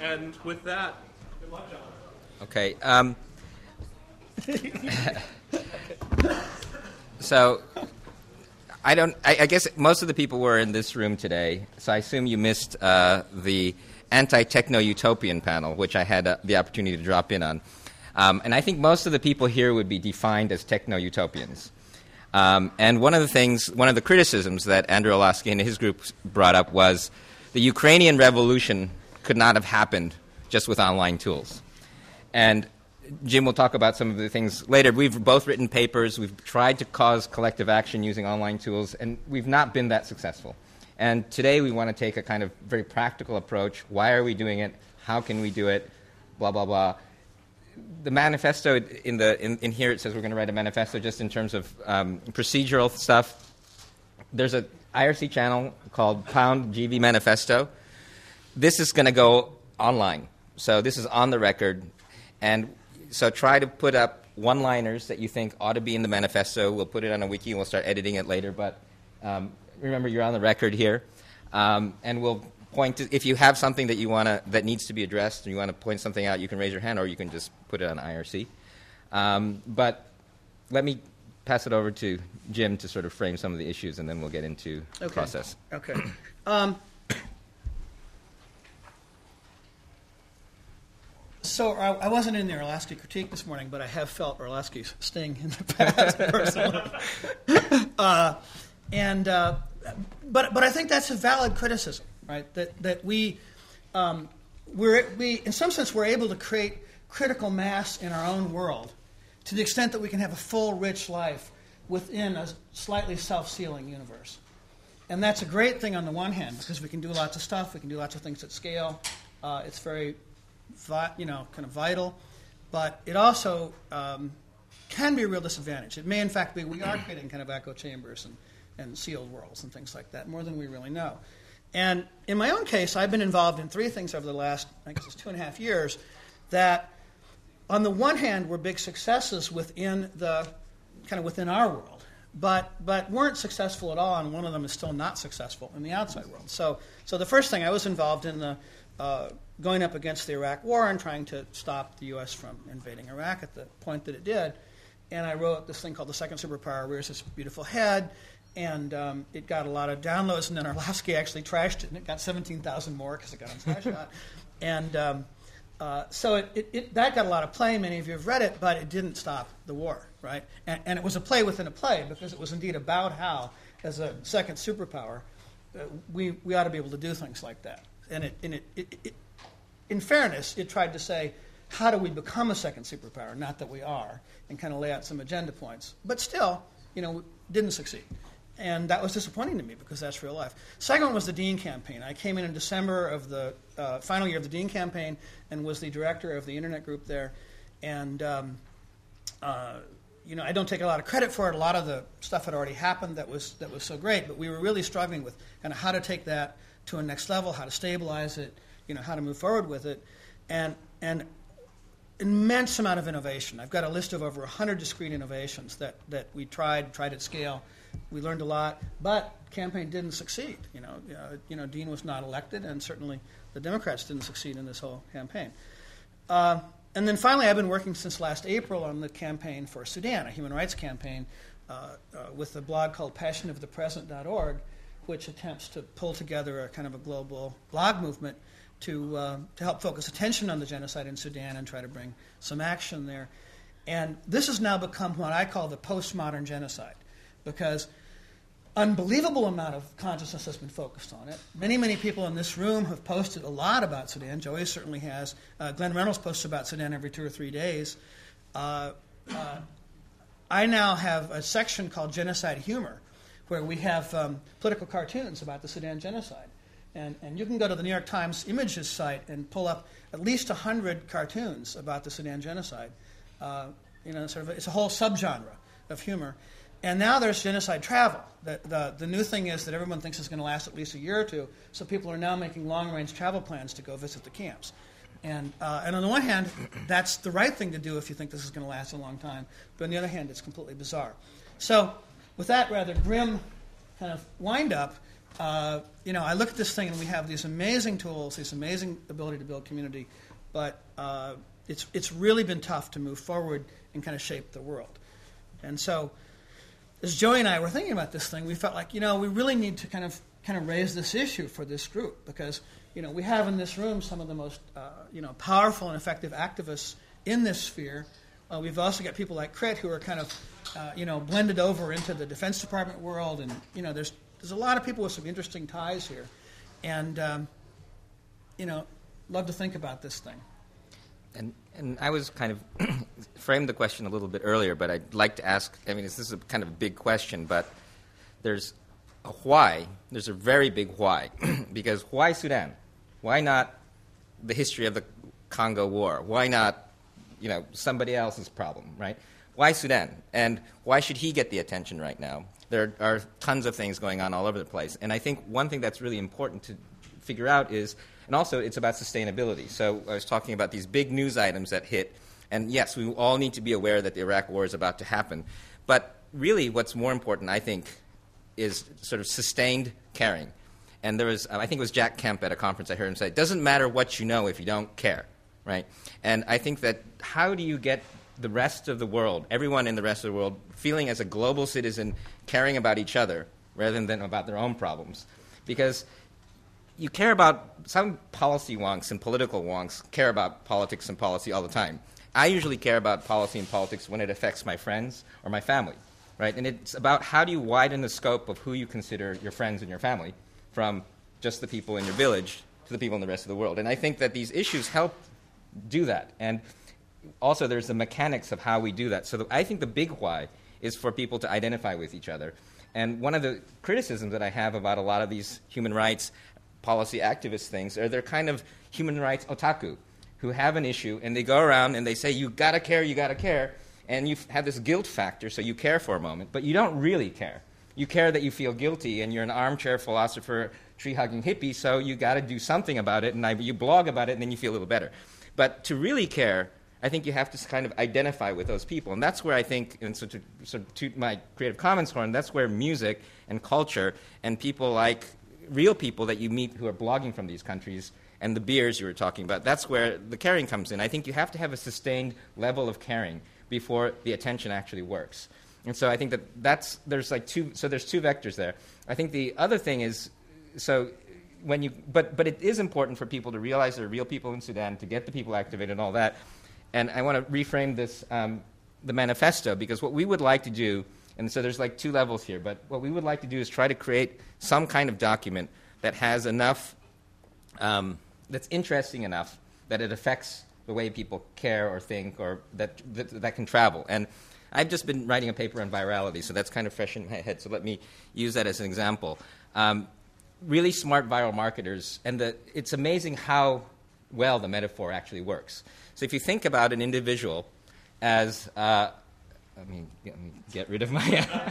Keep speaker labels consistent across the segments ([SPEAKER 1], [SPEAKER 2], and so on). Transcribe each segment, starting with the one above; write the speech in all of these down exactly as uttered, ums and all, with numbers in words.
[SPEAKER 1] And with that,
[SPEAKER 2] good luck, John.
[SPEAKER 3] Okay. Um, so, I don't. I, I guess most of the people were in this room today, so I assume you missed uh, the anti-techno-utopian panel, which I had uh, the opportunity to drop in on. Um, and I think most of the people here would be defined as techno-utopians. Um, and one of the things, one of the criticisms that Andrew Olasky and his group brought up was the Ukrainian revolution could not have happened just with online tools. And Jim will talk about some of the things later. We've both written papers. We've tried to cause collective action using online tools, and we've not been that successful. And today we want to take a kind of very practical approach. Why are we doing it? How can we do it? Blah, blah, blah. The manifesto in, the, in, in here, it says we're going to write a manifesto just in terms of um, procedural stuff. There's a I R C channel called Pound G V Manifesto. This is going to go online. So this is on the record. And so try to put up one-liners that you think ought to be in the manifesto. We'll put it on a wiki and we'll start editing it later. But um, remember, you're on the record here. Um, and we'll point to, if you have something that you want to, that needs to be addressed and you want to point something out, you can raise your hand or you can just put it on I R C. Um, but let me pass it over to Jim to sort of frame some of the issues and then we'll get into
[SPEAKER 4] okay.
[SPEAKER 3] the process.
[SPEAKER 4] Okay. Um, So I, I wasn't in the Orlowski critique this morning, but I have felt Orlowski's sting in the past personally. uh, and uh, but but I think that's a valid criticism, right? That that we um, we're we in some sense we're able to create critical mass in our own world to the extent that we can have a full, rich life within a slightly self-sealing universe. And that's a great thing on the one hand because we can do lots of stuff, we can do lots of things at scale. Uh, it's very Vi- you know, kind of vital, but it also um, can be a real disadvantage. It may, in fact, be we are creating kind of echo chambers and, and sealed worlds and things like that, more than we really know. And in my own case, I've been involved in three things over the last, I guess it's two and a half years, that on the one hand were big successes within the, kind of within our world, but but weren't successful at all, and one of them is still not successful in the outside world. So, so the first thing, I was involved in the uh, going up against the Iraq War and trying to stop the U S from invading Iraq at the point that it did. And I wrote this thing called The Second Superpower Rears Its Beautiful Head, and um, it got a lot of downloads, and then Orlowski actually trashed it, and it got seventeen thousand more because it got on Slashdot. and um, uh, so it, it, it, that got a lot of play. Many of you have read it, but it didn't stop the war, right? And, and it was a play within a play because it was indeed about how, as a second superpower, uh, we, we ought to be able to do things like that. And it, and it, it, it in fairness, it tried to say, how do we become a second superpower? Not that we are, and kind of lay out some agenda points. But still, you know, didn't succeed. And that was disappointing to me because that's real life. Second one was the Dean campaign. I came in in December of the uh, final year of the Dean campaign and was the director of the internet group there. And, um, uh, you know, I don't take a lot of credit for it. A lot of the stuff had already happened that was that was so great. But we were really struggling with kind of how to take that to a next level, how to stabilize it, you know, how to move forward with it, and and immense amount of innovation. I've got a list of over one hundred discrete innovations that, that we tried, tried at scale. We learned a lot, but the campaign didn't succeed. You know, uh, you know, Dean was not elected, and certainly the Democrats didn't succeed in this whole campaign. Uh, and then finally, I've been working since last April on the campaign for Sudan, a human rights campaign, uh, uh, with a blog called passion of the present dot org, which attempts to pull together a kind of a global blog movement to uh, to help focus attention on the genocide in Sudan and try to bring some action there. And this has now become what I call the postmodern genocide, because unbelievable amount of consciousness has been focused on it. Many, many people in this room have posted a lot about Sudan. Joey certainly has. Uh, Glenn Reynolds posts about Sudan every two or three days. Uh, uh, I now have a section called Genocide Humor, where we have um, political cartoons about the Sudan genocide. And, and you can go to the New York Times Images site and pull up at least one hundred cartoons about the Sudan genocide. Uh, you know, sort of, it's a whole subgenre of humor. And now there's genocide travel. The, the, the new thing is that everyone thinks it's going to last at least a year or two, so people are now making long-range travel plans to go visit the camps. And, uh, and on the one hand, that's the right thing to do if you think this is going to last a long time. But on the other hand, it's completely bizarre. So with that rather grim kind of wind-up, uh, you know, I look at this thing and we have these amazing tools, this amazing ability to build community, but uh, it's it's really been tough to move forward and kind of shape the world. And so, as Joey and I were thinking about this thing, we felt like, you know, we really need to kind of kind of raise this issue for this group because, you know, we have in this room some of the most, uh, you know, powerful and effective activists in this sphere. Uh, we've also got people like Crit who are kind of, uh, you know, blended over into the Defense Department world, and you know, there's there's a lot of people with some interesting ties here, and um, you know, love to think about this thing.
[SPEAKER 3] And and I was kind of framed the question a little bit earlier, but I'd like to ask. I mean, this is a kind of a big question, but there's a why. There's a very big why, because why Sudan? Why not the history of the Congo War? Why not, you know, somebody else's problem, right? Why Sudan? And why should he get the attention right now? There are tons of things going on all over the place. And I think one thing that's really important to figure out is, and also it's about sustainability. So I was talking about these big news items that hit. And yes, we all need to be aware that the Iraq War is about to happen. But really what's more important, I think, is sort of sustained caring. And there was, I think it was Jack Kemp at a conference, I heard him say, it doesn't matter what you know if you don't care. Right? And I think that how do you get the rest of the world, everyone in the rest of the world, feeling as a global citizen, caring about each other rather than about their own problems? Because you care about, some policy wonks and political wonks care about politics and policy all the time. I usually care about policy and politics when it affects my friends or my family. Right? And it's about how do you widen the scope of who you consider your friends and your family from just the people in your village to the people in the rest of the world. And I think that these issues help do that. And also there's the mechanics of how we do that. So the, I think the big why is for people to identify with each other. And one of the criticisms that I have about a lot of these human rights policy activist things are they're kind of human rights otaku who have an issue and they go around and they say, you gotta care, you gotta care, and you have this guilt factor, so you care for a moment, but you don't really care. You care that you feel guilty and you're an armchair philosopher, tree-hugging hippie, so you gotta do something about it, and I, you blog about it and then you feel a little better. But to really care, I think you have to kind of identify with those people. And that's where I think, and so to, so to toot my Creative Commons horn, that's where music and culture and people like real people that you meet who are blogging from these countries and the beers you were talking about, that's where the caring comes in. I think you have to have a sustained level of caring before the attention actually works. And so I think that that's, there's like two, so there's two vectors there. I think the other thing is, so when you, but, but it is important for people to realize there are real people in Sudan, to get the people activated and all that. And I want to reframe this, um, the manifesto, because what we would like to do, and so there's like two levels here, but what we would like to do is try to create some kind of document that has enough, um, that's interesting enough that it affects the way people care or think or that, that, that can travel. And I've just been writing a paper on virality, so that's kind of fresh in my head, so let me use that as an example. Um, really smart viral marketers, and the, it's amazing how well the metaphor actually works. So if you think about an individual as, uh, I mean, let me get rid of my,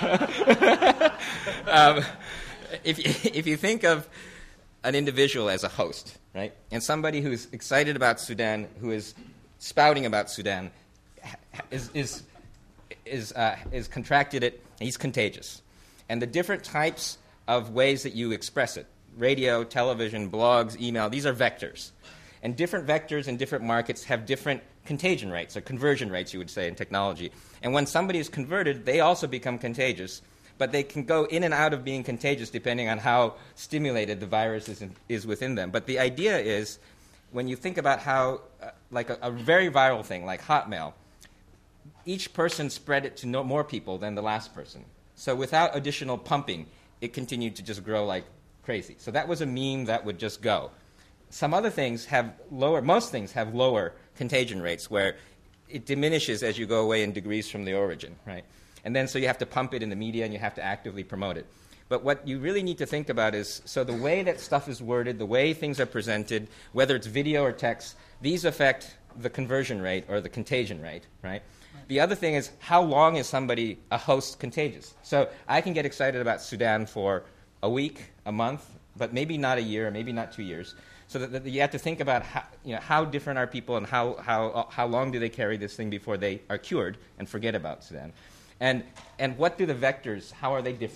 [SPEAKER 3] um, if, if you think of an individual as a host, right, and somebody who's excited about Sudan, who is spouting about Sudan, is, is, is, uh, is contracted it, he's contagious. And the different types of ways that you express it, radio, television, blogs, email, these are vectors. And different vectors in different markets have different contagion rates, or conversion rates, you would say, in technology. And when somebody is converted, they also become contagious. But they can go in and out of being contagious depending on how stimulated the virus is, in, is within them. But the idea is, when you think about how, uh, like a, a very viral thing, like Hotmail, each person spread it to no more people than the last person. So without additional pumping, it continued to just grow like crazy. So that was a meme that would just go. Some other things have lower, most things have lower contagion rates where it diminishes as you go away in degrees from the origin, right? And then so you have to pump it in the media and you have to actively promote it. But what you really need to think about is, so the way that stuff is worded, the way things are presented, whether it's video or text, these affect the conversion rate or the contagion rate, right? The other thing is, how long is somebody, a host, contagious? So I can get excited about Sudan for a week, a month, but maybe not a year, or maybe not two years. So that, that you have to think about how, you know, how different are people and how, how, how long do they carry this thing before they are cured and forget about Sudan. And, and what do the vectors, how are they different?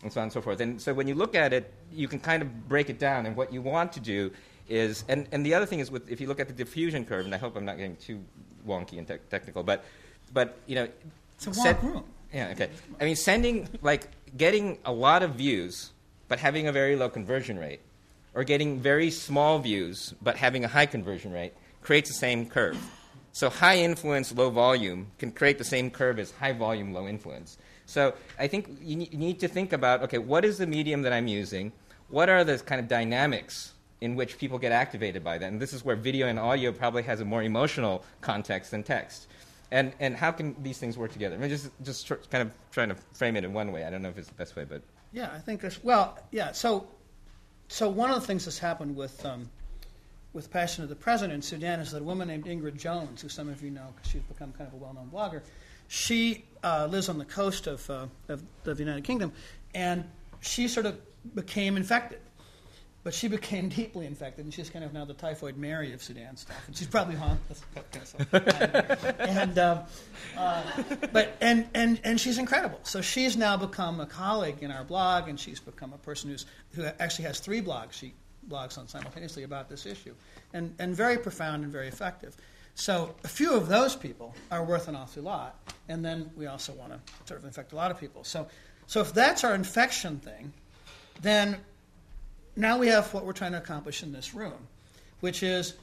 [SPEAKER 3] and so on and so forth. And so when you look at it, you can kind of break it down. And what you want to do is, and, and the other thing is, with if you look at the diffusion curve, and I hope I'm not getting too wonky and te- technical, but, but you know,
[SPEAKER 4] it's a wonk room.
[SPEAKER 3] Yeah, okay. I mean, sending, like, getting a lot of views, but having a very low conversion rate, or getting very small views, but having a high conversion rate, creates the same curve. So high influence, low volume can create the same curve as high volume, low influence. So I think you, ne- you need to think about, okay, what is the medium that I'm using? What are the kind of dynamics in which people get activated by that? And this is where video and audio probably has a more emotional context than text. And and how can these things work together? I mean, just just tr- kind of trying to frame it in one way. I don't know if it's the best way, but
[SPEAKER 4] yeah, I think there's well, yeah. So, so one of the things that's happened with um, with Passion of the President in Sudan is that a woman named Ingrid Jones, who some of you know because she's become kind of a well-known blogger, she uh, lives on the coast of, uh, of of the United Kingdom, and she sort of became infected. But she became deeply infected, and she's kind of now the Typhoid Mary of Sudan stuff. And she's probably home. and um, uh, but and, and and she's incredible. So she's now become a colleague in our blog, and she's become a person who's who actually has three blogs. She blogs on simultaneously about this issue, and and very profound and very effective. So a few of those people are worth an awful lot, and then we also want to sort of infect a lot of people. So so if that's our infection thing, then now we have what we're trying to accomplish in this room, which is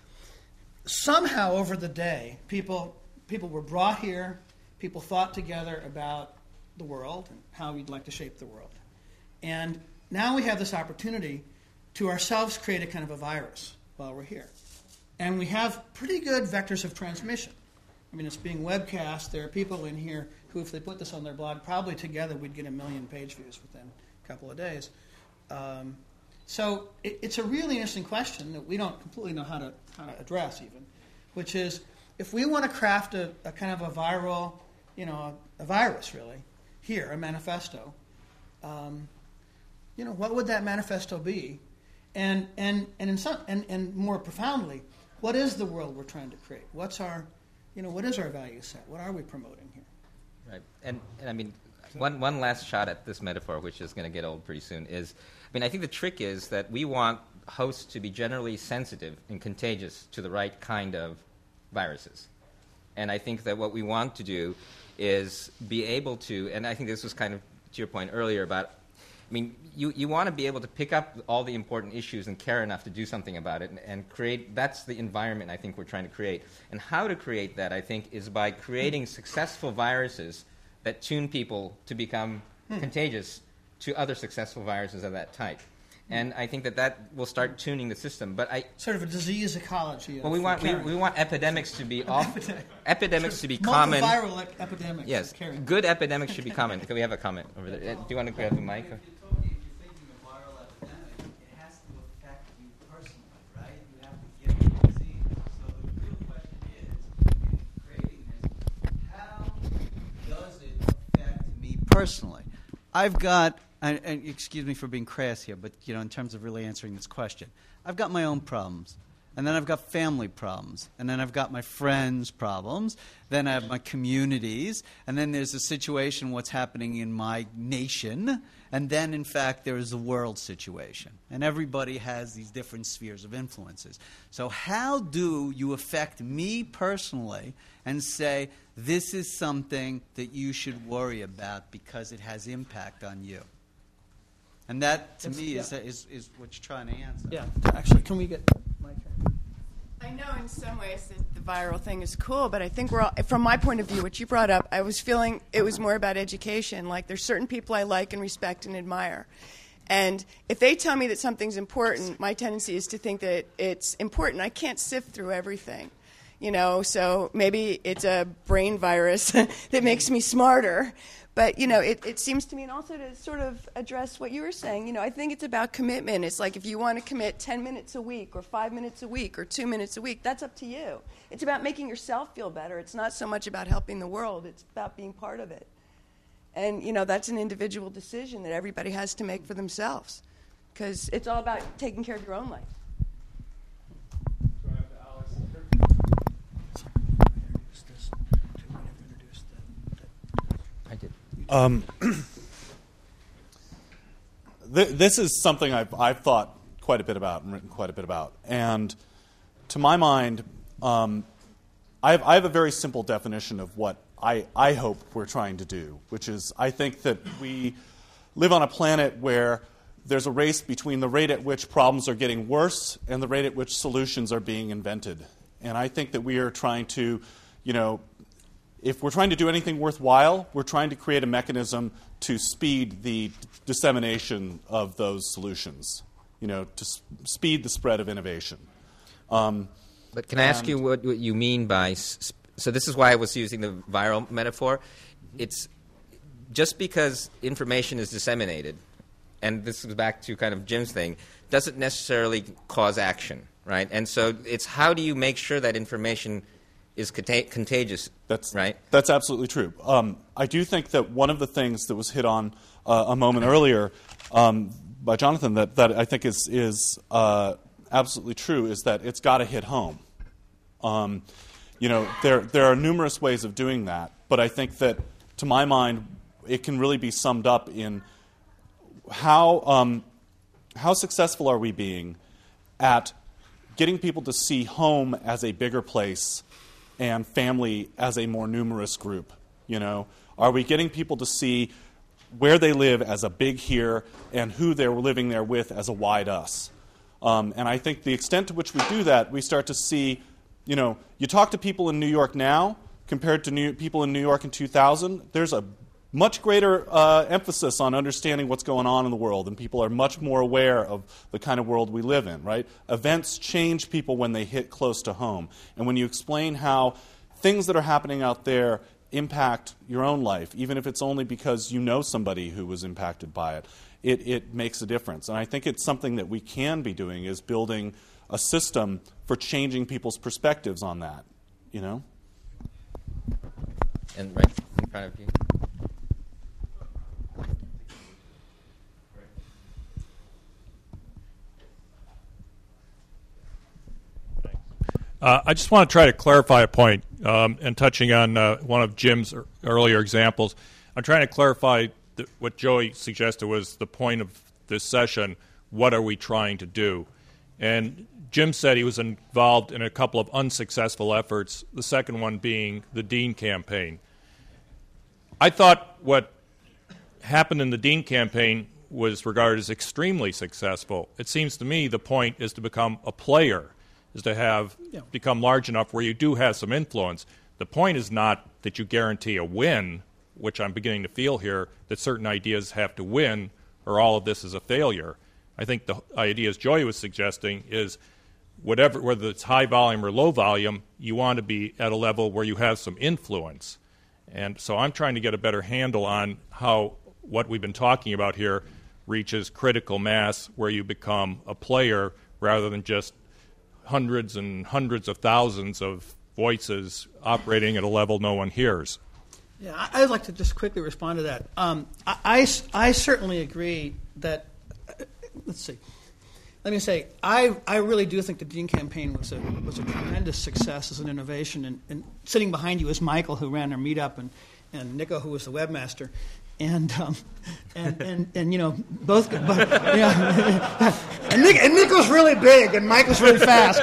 [SPEAKER 4] somehow over the day, people people were brought here, people thought together about the world and how we'd like to shape the world. And now we have this opportunity to ourselves create a kind of a virus while we're here. And we have pretty good vectors of transmission. I mean, it's being webcast. There are people in here who, if they put this on their blog, probably together we'd get a million page views within a couple of days. Um, So it, it's a really interesting question that we don't completely know how to, how to address even, which is if we want to craft a, a kind of a viral, you know, a, a virus really, here, a manifesto, um, you know, what would that manifesto be? And and and in some and, and more profoundly, what is the world we're trying to create? What's our, you know, what is our value set? What are we promoting here?
[SPEAKER 3] Right. And, and I mean, one one last shot at this metaphor, which is going to get old pretty soon, is, I mean, I think the trick is that we want hosts to be generally sensitive and contagious to the right kind of viruses. And I think that what we want to do is be able to, and I think this was kind of to your point earlier about, I mean, you, you want to be able to pick up all the important issues and care enough to do something about it and, and create, that's the environment I think we're trying to create. And how to create that, I think, is by creating successful viruses that tune people to become hmm. contagious to other successful viruses of that type. And I think that that will start tuning the system. But I
[SPEAKER 4] sort of a disease ecology.
[SPEAKER 3] Well, we want we, we want epidemics to be off, epidemics to be common.
[SPEAKER 4] Multiviral e- epidemics.
[SPEAKER 3] Yes, good epidemics should be common. Can we have a comment over there? Do you want to grab the mic? Or?
[SPEAKER 1] Personally, I've got, and, and excuse me for being crass here, but you know, in terms of really answering this question, I've got my own problems, and then I've got family problems, and then I've got my friends' problems, then I have my communities, and then there's a situation, what's happening in my nation, and then, in fact, there is the world situation. And everybody has these different spheres of influences. So how do you affect me personally and say, this is something that you should worry about because it has impact on you? And that, to it's, me, yeah. is, is is what you're trying to answer.
[SPEAKER 4] Yeah. Actually, can we get my turn?
[SPEAKER 2] I know in some ways that the viral thing is cool, but I think we're all, from my point of view, what you brought up, I was feeling it was more about education. Like there's certain people I like and respect and admire. And if they tell me that something's important, my tendency is to think that it's important. I can't sift through everything. You know, so maybe it's a brain virus that makes me smarter. But, you know, it, it seems to me, and also to sort of address what you were saying, you know, I think it's about commitment. It's like if you want to commit ten minutes a week or five minutes a week or two minutes a week, that's up to you. It's about making yourself feel better. It's not so much about helping the world. It's about being part of it. And, you know, that's an individual decision that everybody has to make for themselves because it's all about taking care of your own life.
[SPEAKER 3] I did.
[SPEAKER 5] Um, th- this is something I've, I've thought quite a bit about and written quite a bit about. And to my mind, um, I, have, I have a very simple definition of what I, I hope we're trying to do, which is I think that we live on a planet where there's a race between the rate at which problems are getting worse and the rate at which solutions are being invented. And I think that we are trying to, you know, if we're trying to do anything worthwhile, we're trying to create a mechanism to speed the dissemination of those solutions, you know, to s- speed the spread of innovation. Um,
[SPEAKER 3] but can I ask you what, what you mean by, s- so this is why I was using the viral metaphor. It's just because information is disseminated, and this is back to kind of Jim's thing, doesn't necessarily cause action, right? And so it's how do you make sure that information is cont- contagious,
[SPEAKER 5] that's,
[SPEAKER 3] right?
[SPEAKER 5] That's absolutely true. Um, I do think that one of the things that was hit on uh, a moment earlier um, by Jonathan that, that I think is, is uh, absolutely true is that it's got to hit home. Um, you know, there, there are numerous ways of doing that, but I think that, to my mind, it can really be summed up in how um, how successful are we being at getting people to see home as a bigger place and family as a more numerous group. You know, are we getting people to see where they live as a big here and who they're living there with as a wide us? Um, and I think the extent to which we do that, we start to see, you know, you talk to people in New York now compared to New, people in New York in two thousand, there's a much greater uh, emphasis on understanding what's going on in the world, and people are much more aware of the kind of world we live in, right? Events change people when they hit close to home. And when you explain how things that are happening out there impact your own life, even if it's only because you know somebody who was impacted by it, it, it makes a difference. And I think it's something that we can be doing is building a system for changing people's perspectives on that, you know?
[SPEAKER 3] And right in front of you.
[SPEAKER 6] Uh, I just want to try to clarify a point, um, and touching on uh, one of Jim's er- earlier examples. I'm trying to clarify th- what Joey suggested was the point of this session. What are we trying to do? And Jim said he was involved in a couple of unsuccessful efforts, the second one being the Dean campaign. I thought what happened in the Dean campaign was regarded as extremely successful. It seems to me the point is to become a player, is to have yeah. become large enough where you do have some influence. The point is not that you guarantee a win, which I'm beginning to feel here, that certain ideas have to win or all of this is a failure. I think the ideas Joey was suggesting is whatever, whether it's high volume or low volume, you want to be at a level where you have some influence. And so I'm trying to get a better handle on how what we've been talking about here reaches critical mass where you become a player rather than just hundreds and hundreds of thousands of voices operating at a level no one hears.
[SPEAKER 4] Yeah, I- I'd like to just quickly respond to that. Um, I, I, I certainly agree that, uh, let's see, let me say, I, I really do think the Dean campaign was a was a tremendous success as an innovation. And, and sitting behind you is Michael, who ran our meetup, and, and Nico, who was the webmaster. And, um, and and and you know both, but, yeah. and, Nick, and Nico's really big, and Michael's really fast.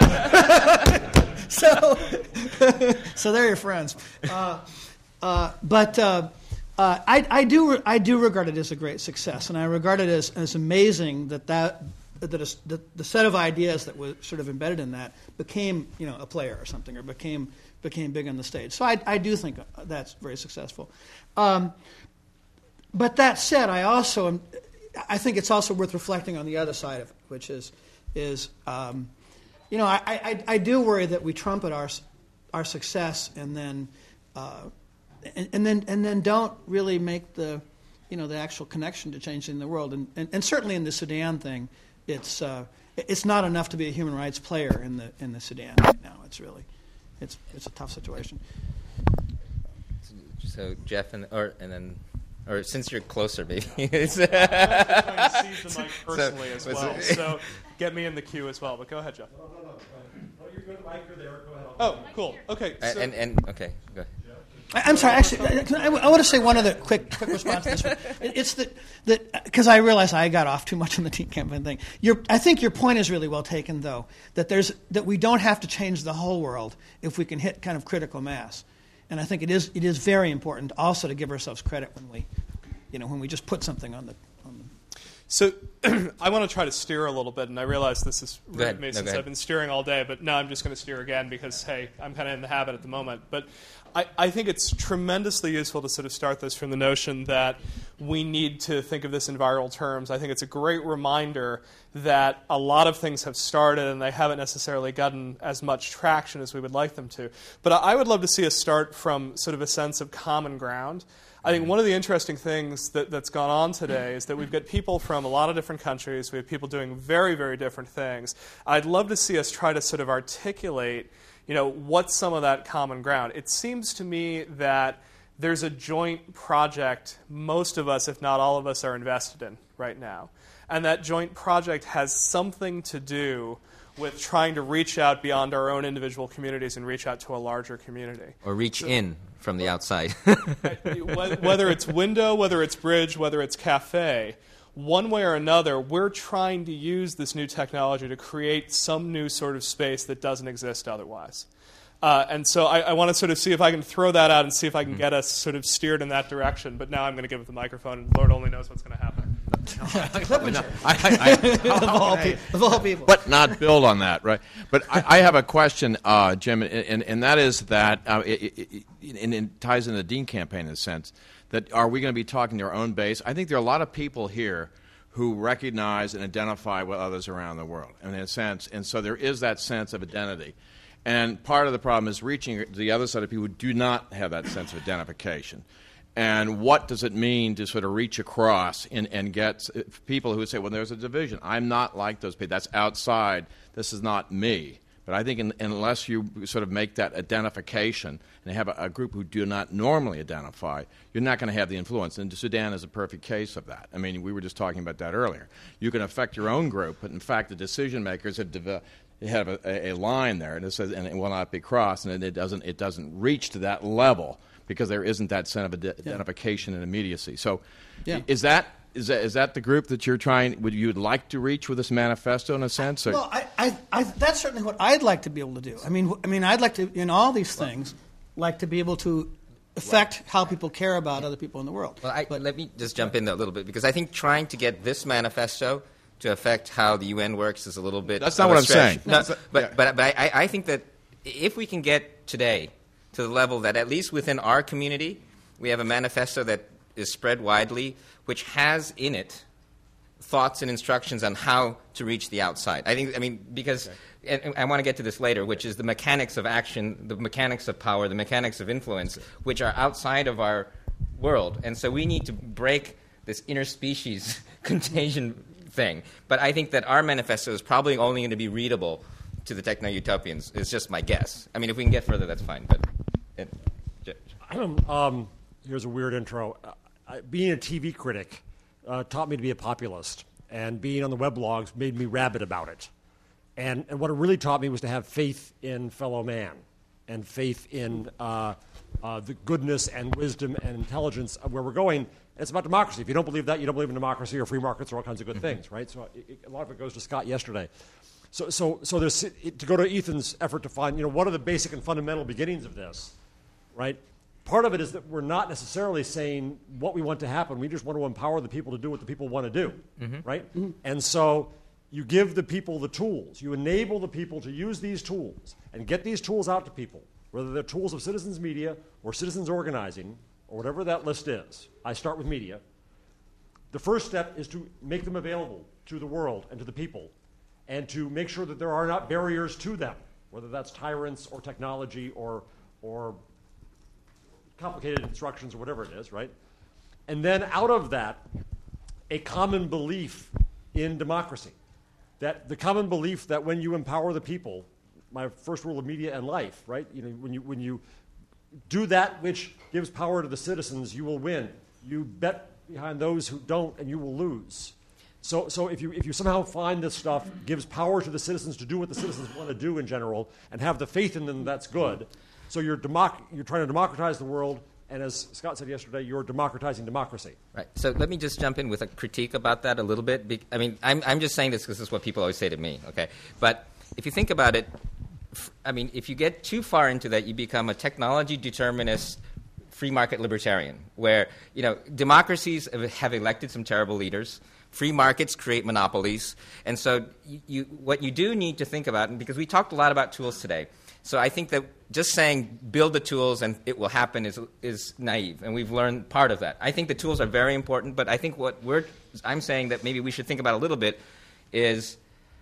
[SPEAKER 4] so, so they're your friends. Uh, uh, but uh, uh, I, I do I do regard it as a great success, and I regard it as, as amazing that that that a, the, the set of ideas that was sort of embedded in that became you know a player or something, or became became big on the stage. So I I do think that's very successful. Um, But that said, I also am, I think it's also worth reflecting on the other side of it, which is, is um, you know, I, I, I do worry that we trumpet our our success and then uh, and, and then and then don't really make the you know the actual connection to changing the world. And and, and certainly in the Sudan thing, it's uh, it's not enough to be a human rights player in the in the Sudan right now. It's really it's it's a tough situation.
[SPEAKER 3] So Jeff and or and then. Or since you're closer, maybe.
[SPEAKER 7] it's, I'm trying to seize the mic personally
[SPEAKER 3] so,
[SPEAKER 7] as well. So get me in the queue as well. But go ahead, Jeff.
[SPEAKER 8] No, no, no. Uh, oh, you're good. Mike, you're there. Go ahead.
[SPEAKER 7] Oh, cool. Okay.
[SPEAKER 3] So and, and okay, go ahead.
[SPEAKER 4] I, I'm sorry. Actually, I, I want to say one other quick quick response to this one. It's that that because I realize I got off too much on the teen campaign thing. Your, I think your point is really well taken, though. That there's that we don't have to change the whole world if we can hit kind of critical mass, and I think it is it is very important also to give ourselves credit when we, you know, when we just put something on the. On the
[SPEAKER 7] So I want to try to steer a little bit, and I realize this is
[SPEAKER 3] Go ahead.
[SPEAKER 7] rude me
[SPEAKER 3] No,
[SPEAKER 7] since
[SPEAKER 3] go ahead.
[SPEAKER 7] I've been steering all day, but now I'm just going to steer again because, hey, I'm kind of in the habit at the moment. But I, I think it's tremendously useful to sort of start this from the notion that we need to think of this in viral terms. I think it's a great reminder that a lot of things have started and they haven't necessarily gotten as much traction as we would like them to. But I would love to see us start from sort of a sense of common ground. I think one of the interesting things that, that's gone on today is that we've got people from a lot of different countries. We have people doing very, very different things. I'd love to see us try to sort of articulate, you know, what's some of that common ground. It seems to me that there's a joint project most of us, if not all of us, are invested in right now. And that joint project has something to do with trying to reach out beyond our own individual communities and reach out to a larger community.
[SPEAKER 3] Or reach
[SPEAKER 7] So-
[SPEAKER 3] in from the outside.
[SPEAKER 7] Whether it's window, whether it's bridge, whether it's cafe, one way or another, we're trying to use this new technology to create some new sort of space that doesn't exist otherwise. Uh, and so I, I want to sort of see if I can throw that out and see if I can
[SPEAKER 3] Mm-hmm.
[SPEAKER 7] get us sort of steered in that direction. But now I'm going to give it the microphone, and Lord only knows what's going to happen.
[SPEAKER 8] I, I,
[SPEAKER 4] of, all pe- of all people.
[SPEAKER 8] but not build on that, right? But I, I have a question, uh, Jim, and, and, and that is that, uh, it, it, it, and it ties into the Dean campaign in a sense, that are we going to be talking to our own base? I think there are a lot of people here who recognize and identify with others around the world, in a sense, and so there is that sense of identity. And part of the problem is reaching the other side of people who do not have that sense of identification. And what does it mean to sort of reach across and, and get people who say, well, there's a division. I'm not like those people. That's outside. This is not me. But I think in, unless you sort of make that identification and have a, a group who do not normally identify, you're not going to have the influence. And Sudan is a perfect case of that. I mean, we were just talking about that earlier. You can affect your own group, but in fact, the decision makers have developed. You have a, a line there, and it says, and it will not be crossed, and it doesn't. It doesn't reach to that level because there isn't that sense of ad- identification and immediacy. So,
[SPEAKER 4] Yeah.
[SPEAKER 8] is that is that is that the group that you're trying? Would you like to reach with this manifesto in a sense? Or?
[SPEAKER 4] Well, I, I, I, that's certainly what I'd like to be able to do. I mean, I mean, I'd like to, in all these things, like to be able to affect how people care about other people in the world.
[SPEAKER 3] Well, I,
[SPEAKER 4] But-
[SPEAKER 3] let me just jump in there a little bit, because I think trying to get this manifesto to affect how the U N works is a little bit.
[SPEAKER 8] That's not
[SPEAKER 3] of
[SPEAKER 8] what
[SPEAKER 3] a
[SPEAKER 8] I'm
[SPEAKER 3] stretch.
[SPEAKER 8] saying.
[SPEAKER 3] No,
[SPEAKER 8] That's not-
[SPEAKER 3] but
[SPEAKER 8] yeah.
[SPEAKER 3] but but I, I think that if we can get today to the level that at least within our community we have a manifesto that is spread widely, which has in it thoughts and instructions on how to reach the outside. I think, I mean, because, and, and I want to get to this later, which is the mechanics of action, the mechanics of power, the mechanics of influence, which are outside of our world. And so we need to break this interspecies contagion thing. But I think that our manifesto is probably only going to be readable to the techno-utopians. It's just my guess. I mean, if we can get further, that's fine. But it,
[SPEAKER 9] um, here's a weird intro. Uh, I, being a T V critic uh, taught me to be a populist, and being on the weblogs made me rabid about it. And, and what it really taught me was to have faith in fellow man and faith in uh, uh, the goodness and wisdom and intelligence of where we're going. And it's about democracy. If you don't believe that, you don't believe in democracy or free markets or all kinds of good things, right? So it, it, a lot of it goes to Scott yesterday. So, so, so there's, it, to go to Ethan's effort to find, you know, what are the basic and fundamental beginnings of this, right? Part of it is that we're not necessarily saying what we want to happen. We just want to empower the people to do what the people want to do,
[SPEAKER 3] Mm-hmm.
[SPEAKER 9] right? Mm-hmm. And so you give the people the tools. You enable the people to use these tools and get these tools out to people, whether they're tools of citizens media or citizens organizing or whatever that list is. I start with media. The first step is to make them available to the world and to the people, and to make sure that there are not barriers to them, whether that's tyrants or technology or, or complicated instructions or whatever it is, right? And then out of that, a common belief in democracy. That the common belief that when you empower the people, my first rule of media and life, right? You know, when you, when you do that which gives power to the citizens, you will win. You bet behind those who don't, and you will lose. So, so if you if you somehow find this stuff gives power to the citizens to do what the citizens want to do in general, and have the faith in them, that's good. So you're, democ- you're trying to democratize the world, and as Scott said yesterday, you're democratizing democracy.
[SPEAKER 3] Right. So let me just jump in with a critique about that a little bit. Be- I mean, I'm, I'm just saying this because this is what people always say to me, okay? But if you think about it, f- I mean, if you get too far into that, you become a technology determinist, free market libertarian, where, you know, democracies have elected some terrible leaders. Free markets create monopolies. And so you, you, what you do need to think about, and because we talked a lot about tools today, so I think that just saying build the tools and it will happen is is naive, and we've learned part of that. I think the tools are very important, but I think what we're I'm saying that maybe we should think about a little bit is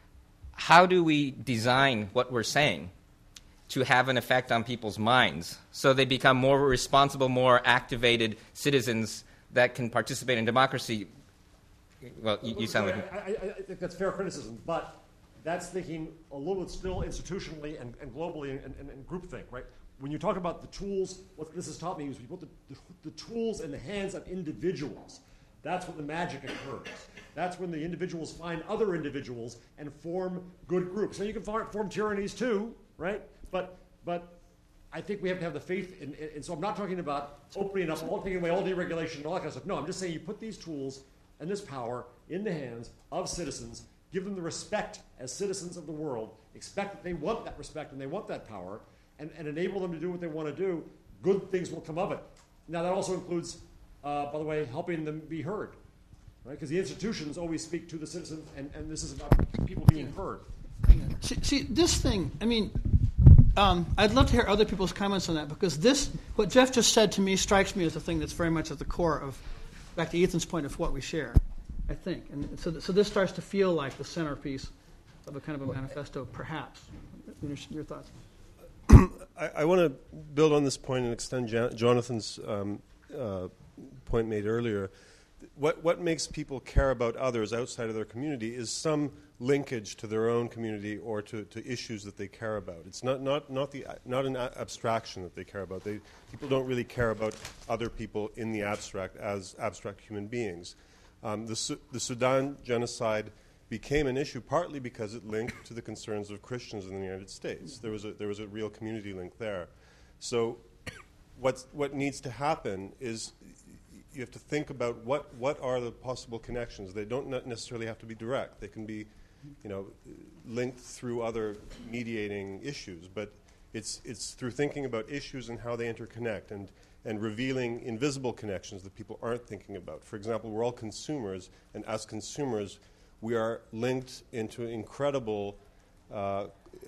[SPEAKER 3] how do we design what we're saying to have an effect on people's minds so they become more responsible, more activated citizens that can participate in democracy. Well, you, you sound like...
[SPEAKER 9] I, I, I think that's fair criticism, but that's thinking a little bit still institutionally and, and globally and, and, and groupthink, right? When you talk about the tools, what this has taught me is we put the, the, the tools in the hands of individuals. That's when the magic occurs. That's when the individuals find other individuals and form good groups. Now you can form, form tyrannies too, right? But but I think we have to have the faith in, in, and so I'm not talking about opening up, all, taking away all deregulation and all that kind of stuff. No, I'm just saying you put these tools and this power in the hands of citizens, give them the respect as citizens of the world, expect that they want that respect and they want that power, and, and enable them to do what they want to do. Good things will come of it. Now that also includes, uh, by the way, helping them be heard, right? Because the institutions always speak to the citizens, and, and this is about people being heard.
[SPEAKER 4] See, see this thing, I mean, um, I'd love to hear other people's comments on that, because this, what Jeff just said to me strikes me as a thing that's very much at the core of, back to Ethan's point, of what we share, I think. And so, th- so this starts to feel like the centerpiece of a kind of a manifesto, perhaps. Your, your thoughts?
[SPEAKER 10] I, I want to build on this point and extend Jan- Jonathan's um, uh, point made earlier. What, what makes people care about others outside of their community is some linkage to their own community or to, to issues that they care about. It's not, not, not, the, not an abstraction that they care about. They, people don't really care about other people in the abstract as abstract human beings. Um, the, Su- the Sudan genocide became an issue partly because it linked to the concerns of Christians in the United States. There was a, there was a real community link there. So what's, what needs to happen is you have to think about what, what are the possible connections. They don't necessarily have to be direct. They can be, you know, linked through other mediating issues. But it's, it's through thinking about issues and how they interconnect and, and revealing invisible connections that people aren't thinking about. For example, we're all consumers, and as consumers, we are linked into incredible uh, uh,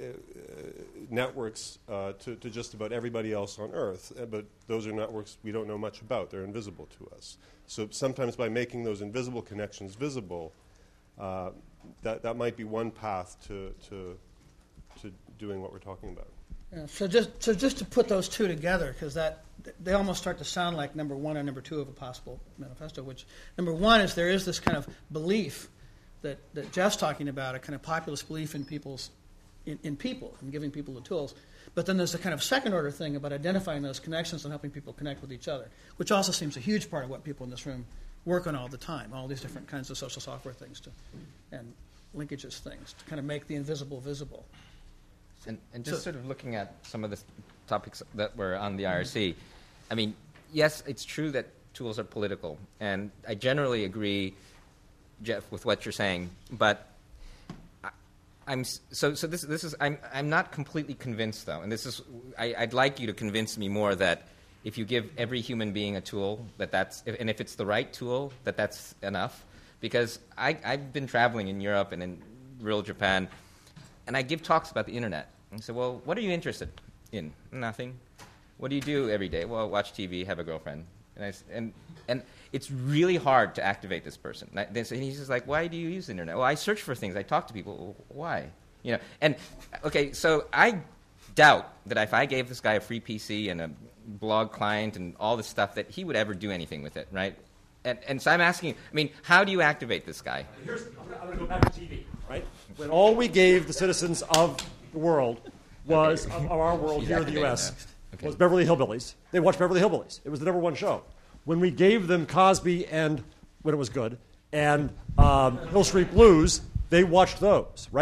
[SPEAKER 10] networks uh, to, to just about everybody else on Earth. Uh, but those are networks we don't know much about. They're invisible to us. So sometimes by making those invisible connections visible, uh, that, that might be one path to, to, to doing what we're talking about.
[SPEAKER 4] Yeah, so just so just to put those two together, because that they almost start to sound like number one and number two of a possible manifesto. Which number one is there is this kind of belief that, that Jeff's talking about, a kind of populist belief in people's in, in people and giving people the tools. But then there's a kind of second order thing about identifying those connections and helping people connect with each other, which also seems a huge part of what people in this room work on all the time. All these different kinds of social software things to and linkages things to kind of make the invisible visible.
[SPEAKER 3] And, and just
[SPEAKER 4] So-
[SPEAKER 3] sort of looking at some of the topics that were on the I R C, I mean, yes, it's true that tools are political, and I generally agree, Jeff, with what you're saying. But I, I'm s- so so. This this is I'm I'm not completely convinced though, and this is I, I'd like you to convince me more that if you give every human being a tool, that that's and if it's the right tool, that that's enough. Because I I've been traveling in Europe and in rural Japan, and I give talks about the internet. And so, well, what are you interested in? Nothing. What do you do every day? Well, watch T V, have a girlfriend. And, I, s- and, and it's really hard to activate this person. And, I, and he's just like, why do you use the internet? Well, I search for things. I talk to people. Well, why? You know. And, okay, so I doubt that if I gave this guy a free P C and a blog client and all this stuff that he would ever do anything with it, right? And, and so I'm asking, I mean, how do you activate this guy?
[SPEAKER 9] Here's, I'm going to go back to T V, right? When all we gave the citizens of the world was, of, of our world
[SPEAKER 3] She's
[SPEAKER 9] here in the U
[SPEAKER 3] activated
[SPEAKER 9] S,
[SPEAKER 3] next. Okay.
[SPEAKER 9] was Beverly Hillbillies. They watched Beverly Hillbillies. It was the number one show. When we gave them Cosby and, when it was good, and um, Hill Street Blues, they watched those, right?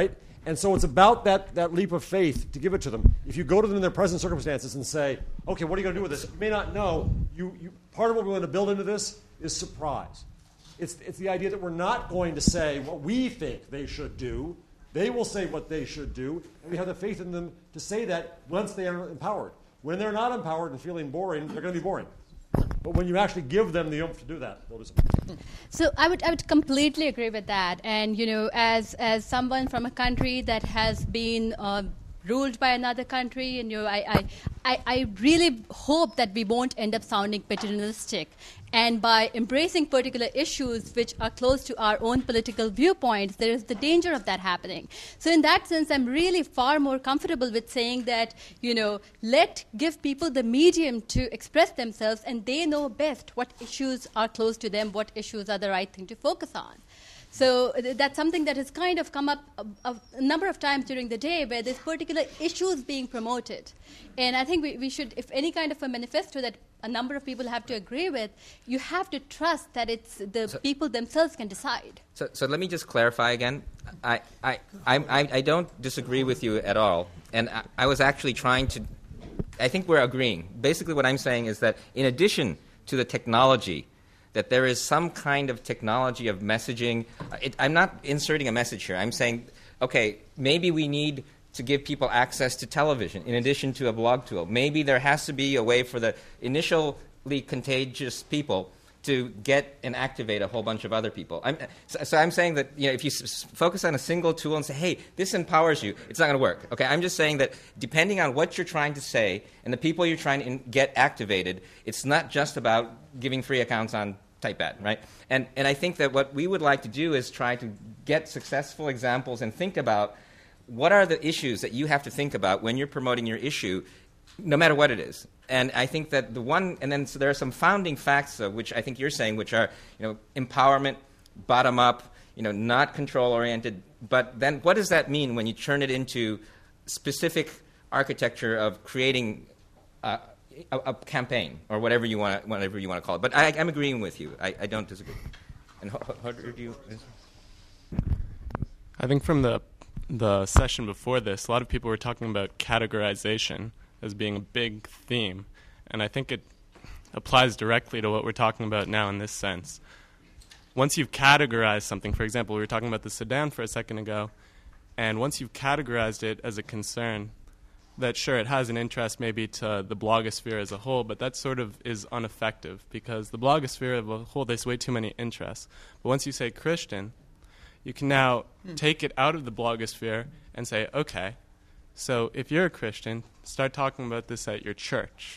[SPEAKER 9] And so it's about that, that leap of faith to give it to them. If you go to them in their present circumstances and say, okay, what are you going to do with this? You may not know. You, you, part of what we want to build into this is surprise. It's, it's the idea that we're not going to say what we think they should do. They will say what they should do, and we have the faith in them to say that once they are empowered. When they're not empowered and feeling boring, they're going to be boring. But when you actually give them the oomph to do that, they'll do something.
[SPEAKER 11] So I would I would completely agree with that. And you know, as as someone from a country that has been uh, ruled by another country, and you know, I, I I I really hope that we won't end up sounding paternalistic. And by embracing particular issues which are close to our own political viewpoints, there is the danger of that happening. So in that sense, I'm really far more comfortable with saying that, you know, let give people the medium to express themselves, and they know best what issues are close to them, what issues are the right thing to focus on. So th- that's something that has kind of come up a, a, a number of times during the day, where there's particular issues being promoted. And I think we, we should, if any kind of a manifesto that a number of people have to agree with, you have to trust that it's the so, people themselves can decide.
[SPEAKER 3] So, so let me just clarify again. I, I, I, I don't disagree with you at all. And I, I was actually trying to, I think we're agreeing. Basically what I'm saying is that in addition to the technology, that there is some kind of technology of messaging. It, I'm not inserting a message here. I'm saying, okay, maybe we need to give people access to television in addition to a blog tool. Maybe there has to be a way for the initially contagious people to get and activate a whole bunch of other people. I'm, so, so I'm saying that, you know, if you s- focus on a single tool and say, hey, this empowers you, it's not going to work. Okay, I'm just saying that depending on what you're trying to say and the people you're trying to in- get activated, it's not just about giving free accounts on Typepad, right? And and I think that what we would like to do is try to get successful examples and think about what are the issues that you have to think about when you're promoting your issue, no matter what it is. And I think that the one, and then so there are some founding facts, uh, which I think you're saying, which are, you know, empowerment, bottom up, you know, not control oriented. But then what does that mean when you turn it into specific architecture of creating uh, A, a campaign or whatever you want, whatever you want to call it. But I, I'm agreeing with you. I, I don't disagree. And how, how do you?
[SPEAKER 12] I think from the the session before this, a lot of people were talking about categorization as being a big theme, and I think it applies directly to what we're talking about now in this sense. Once you've categorized something, for example, we were talking about the Sudan for a second ago, and once you've categorized it as a concern, that sure, it has an interest maybe to the blogosphere as a whole, but that sort of is ineffective because the blogosphere as a whole, there's way too many interests. But once you say Christian, you can now mm. take it out of the blogosphere and say, okay, so if you're a Christian, start talking about this at your church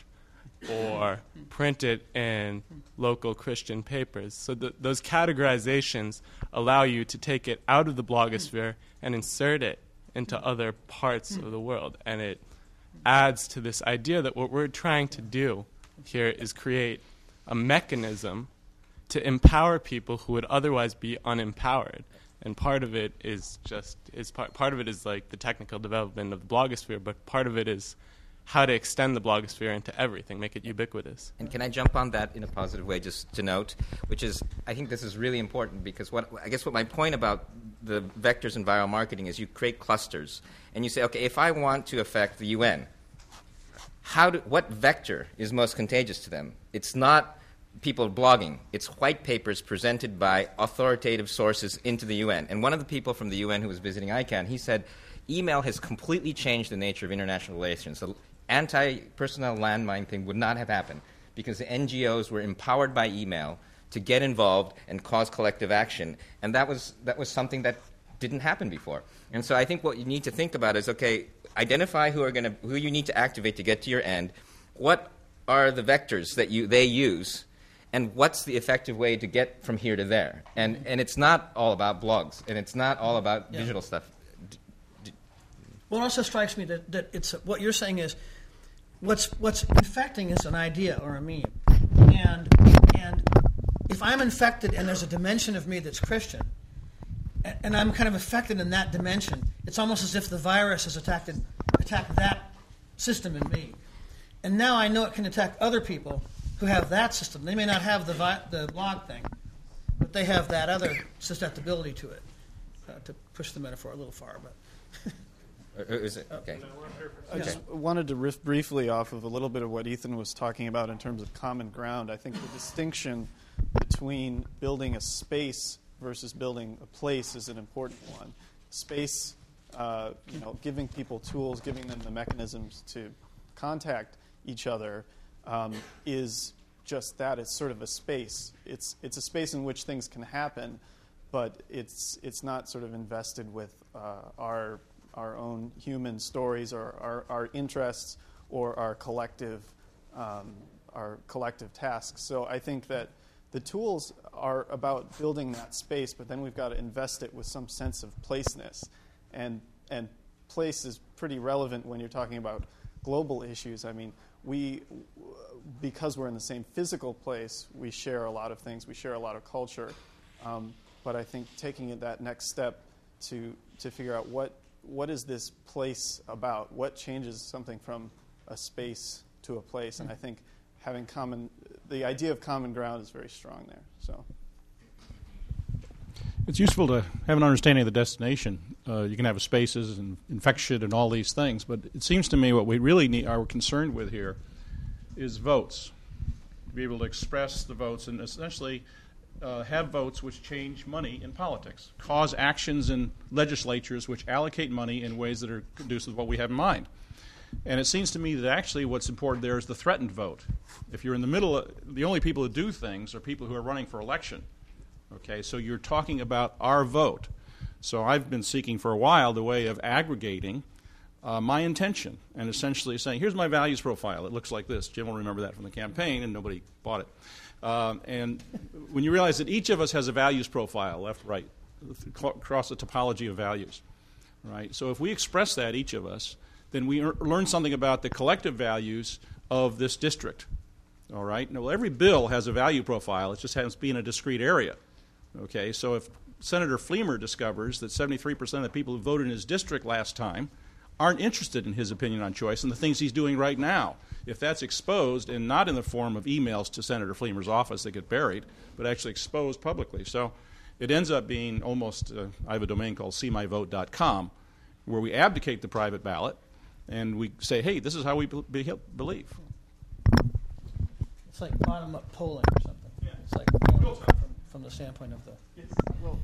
[SPEAKER 12] or print it in local Christian papers. So th- those categorizations allow you to take it out of the blogosphere and insert it into other parts of the world. And it adds to this idea that what we're trying to do here is create a mechanism to empower people who would otherwise be unempowered. And part of it is just is part part of it is like the technical development of the blogosphere, but part of it is how to extend the blogosphere into everything, make it ubiquitous.
[SPEAKER 3] And can I jump on that in a positive way, just to note, which is, I think this is really important because what I guess what my point about the vectors in viral marketing is you create clusters, and you say, okay, if I want to affect the U N, how do, what vector is most contagious to them? It's not people blogging. It's white papers presented by authoritative sources into the U N. And one of the people from the U N who was visiting I CANN, he said, email has completely changed the nature of international relations. The anti-personnel landmine thing would not have happened because the N G Os were empowered by email to get involved and cause collective action. And that was that was something that didn't happen before. And so I think what you need to think about is, okay, identify who are going to who you need to activate to get to your end. What are the vectors that you they use, and what's the effective way to get from here to there? And and it's not all about blogs, and it's not all about yeah. digital stuff. D- d-
[SPEAKER 4] well, it also strikes me that, that it's what you're saying is what's what's infecting is an idea or a meme, and and if I'm infected and there's a dimension of me that's Christian, and, and I'm kind of affected in that dimension, it's almost as if the virus has attacked attacked that system in me, and now I know it can attack other people who have that system. They may not have the vi- the blog thing, but they have that other susceptibility to it. Uh, to push the metaphor a little far, but
[SPEAKER 3] Or, or is it? Okay.
[SPEAKER 13] I just wanted to riff briefly off of a little bit of what Ethan was talking about in terms of common ground. I think the distinction between building a space versus building a place is an important one. Space, uh, you know, giving people tools, giving them the mechanisms to contact each other um, is just that. It's sort of a space. It's it's a space in which things can happen, but it's it's not sort of invested with uh, our our own human stories or our, our interests or our collective um, our collective tasks. So I think that the tools are about building that space, but then we've got to invest it with some sense of placeness. And and place is pretty relevant when you're talking about global issues. I mean, we, because we're in the same physical place, we share a lot of things. We share a lot of culture. Um, but I think taking it that next step to to figure out what what is this place about? What changes something from a space to a place? And I think having common, the idea of common ground is very strong there. So
[SPEAKER 14] it's useful to have an understanding of the destination. Uh, you can have spaces and infection and all these things, but it seems to me what we really need, are concerned with here is votes. To be able to express the votes and essentially uh, have votes which change money in politics, cause actions in legislatures which allocate money in ways that are conducive to what we have in mind. And it seems to me that actually what's important there is the threatened vote. If you're in the middle, of, the only people who do things are people who are running for election. Okay, so you're talking about our vote. So I've been seeking for a while the way of aggregating uh, my intention and essentially saying, here's my values profile. It looks like this. Jim will remember that from the campaign, and nobody bought it. Um, and when you realize that each of us has a values profile, left, right, across the topology of values, right? So if we express that, each of us, then we er- learn something about the collective values of this district, all right? Now, well, every bill has a value profile. It just happens to be in a discrete area, okay? So if Senator Fleemer discovers that seventy-three percent of the people who voted in his district last time aren't interested in his opinion on choice and the things he's doing right now, if that's exposed and not in the form of emails to Senator Fleemer's office that get buried, but actually exposed publicly. So it ends up being almost, uh, I have a domain called see my vote dot com, where we abdicate the private ballot and we say, hey, this is how we be- believe.
[SPEAKER 4] It's like bottom-up polling or something. Yeah. It's like you know, from, from the standpoint of the... Yes. Well,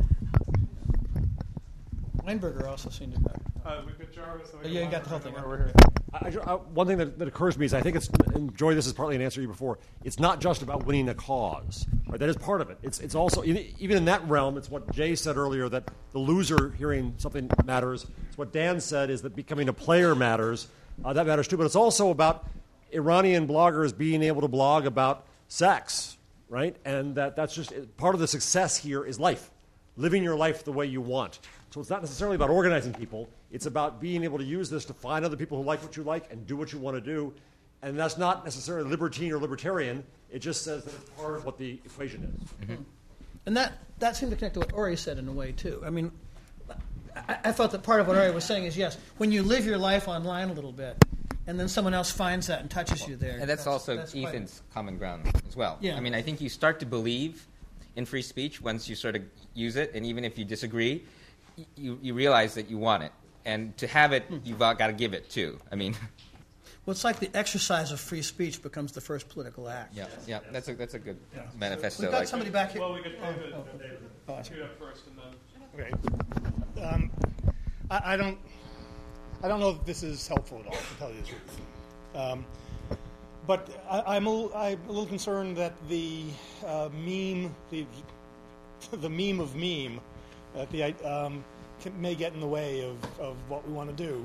[SPEAKER 4] Weinberger also seemed to...
[SPEAKER 7] Uh, we've got Jarvis.
[SPEAKER 4] Oh, yeah, you got the whole thing over
[SPEAKER 9] here. I, I, one thing that, that occurs to me is I think it's, and Joy, this is partly an answer to you before, it's not just about winning a cause. Right? That is part of it. It's, it's also, even in that realm, it's what Jay said earlier, that the loser hearing something matters. It's what Dan said is that becoming a player matters. Uh, that matters too. But it's also about Iranian bloggers being able to blog about sex, right? And that, that's just part of the success here is life, living your life the way you want. So it's not necessarily about organizing people. It's about being able to use this to find other people who like what you like and do what you want to do. And that's not necessarily libertine or libertarian. It just says that it's part of what the equation is.
[SPEAKER 4] Mm-hmm. And that, that seemed to connect to what Ori said in a way, too. I mean, I, I thought that part of what Ori was saying is, yes, when you live your life online a little bit, and then someone else finds that and touches you there.
[SPEAKER 3] And that's, that's also
[SPEAKER 4] that's
[SPEAKER 3] Ethan's
[SPEAKER 4] quite...
[SPEAKER 3] common ground as well.
[SPEAKER 4] Yeah.
[SPEAKER 3] I mean, I think you start to believe in free speech once you sort of use it, and even if you disagree, you, you realize that you want it. And to have it, you've got to give it, too. I mean...
[SPEAKER 4] Well, it's like the exercise of free speech becomes the first political act.
[SPEAKER 3] Yeah, yeah, that's a that's a good
[SPEAKER 4] yeah.
[SPEAKER 3] manifesto.
[SPEAKER 4] We've got
[SPEAKER 3] like
[SPEAKER 4] somebody back here.
[SPEAKER 7] Well, we got David.
[SPEAKER 4] Oh, oh, David. Oh,
[SPEAKER 7] David up first, and then.
[SPEAKER 15] Okay. Um, I, I don't. I don't know if this is helpful at all, to tell you the truth. Um, but I, I'm, a, I'm a little concerned that the uh, meme, the the meme of meme, that the um, can, may get in the way of, of what we want to do.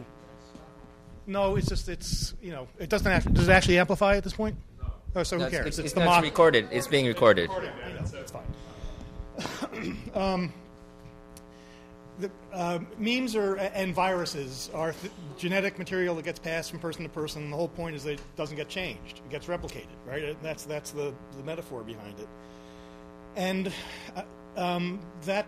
[SPEAKER 15] No, it's just it's you know it doesn't actually, does it actually amplify at this point? No. Oh, so
[SPEAKER 3] no,
[SPEAKER 15] who cares?
[SPEAKER 3] It's,
[SPEAKER 15] It's,
[SPEAKER 3] it's
[SPEAKER 15] the
[SPEAKER 3] no,
[SPEAKER 15] mock.
[SPEAKER 3] It's recorded. It's being recorded.
[SPEAKER 15] It's recorded. I know, that's fine. um, the, uh, memes are and viruses are th- genetic material that gets passed from person to person. The whole point is that it doesn't get changed; it gets replicated. Right? That's that's the, the metaphor behind it. And uh, um, that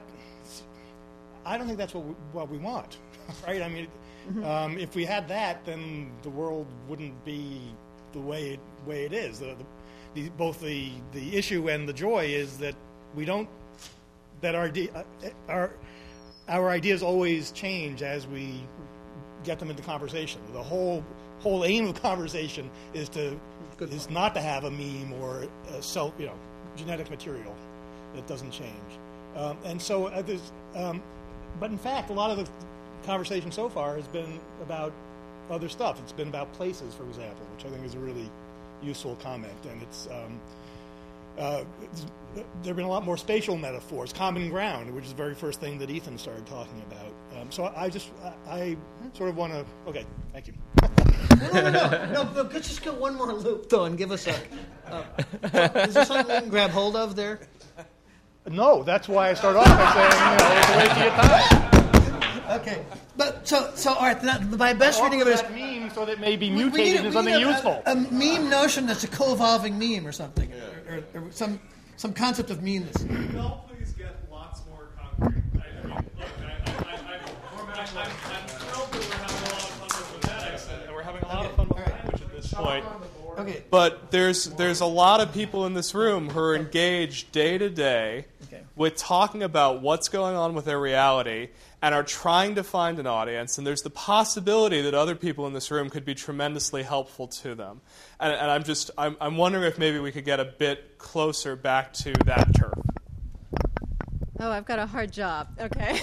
[SPEAKER 15] I don't think that's what we, what we want. Right? I mean. Mm-hmm. Um, if we had that, then the world wouldn't be the way it, way it is. The, the, the, both the, the issue and the joy is that we don't that our de- uh, our our ideas always change as we get them into conversation. The whole whole aim of conversation is to is not to have a meme or a self, you know, genetic material that doesn't change. Um, and so, uh, there's, um, but in fact, a lot of the conversation so far has been about other stuff. It's been about places, for example, which I think is a really useful comment. And it's um, uh, it's, there have been a lot more spatial metaphors, common ground, which is the very first thing that Ethan started talking about. Um, so I just I, I sort of want to. Okay, thank you.
[SPEAKER 4] no, no, no, no, no. Let's just go one more loop though, and give us a. Uh, is there something we can grab hold of there?
[SPEAKER 15] No, that's why I start off by saying, you know, it's a waste of your time.
[SPEAKER 4] Okay, but so so all right. Now, my best reading of it is
[SPEAKER 15] that meme, so that it may be
[SPEAKER 4] we- we
[SPEAKER 15] mutated
[SPEAKER 4] need a-
[SPEAKER 15] into
[SPEAKER 4] we
[SPEAKER 15] something
[SPEAKER 4] need a-
[SPEAKER 15] useful.
[SPEAKER 4] A, a meme notion that's a co-evolving meme or something, or, or, or some some concept of meanness.
[SPEAKER 7] Well, please get lots more concrete. I, I mean, look, I, I, I, I, I'm, I'm thrilled that we're having a lot of fun with phonetics, and we're having a lot of fun with language at this point.
[SPEAKER 4] Okay.
[SPEAKER 7] But there's there's a lot of people in this room who are engaged day to day with talking about what's going on with their reality and are trying to find an audience. And there's the possibility that other people in this room could be tremendously helpful to them. And, and I'm just I'm, I'm wondering if maybe we could get a bit closer back to that turf.
[SPEAKER 16] Oh, I've got a hard job. Okay.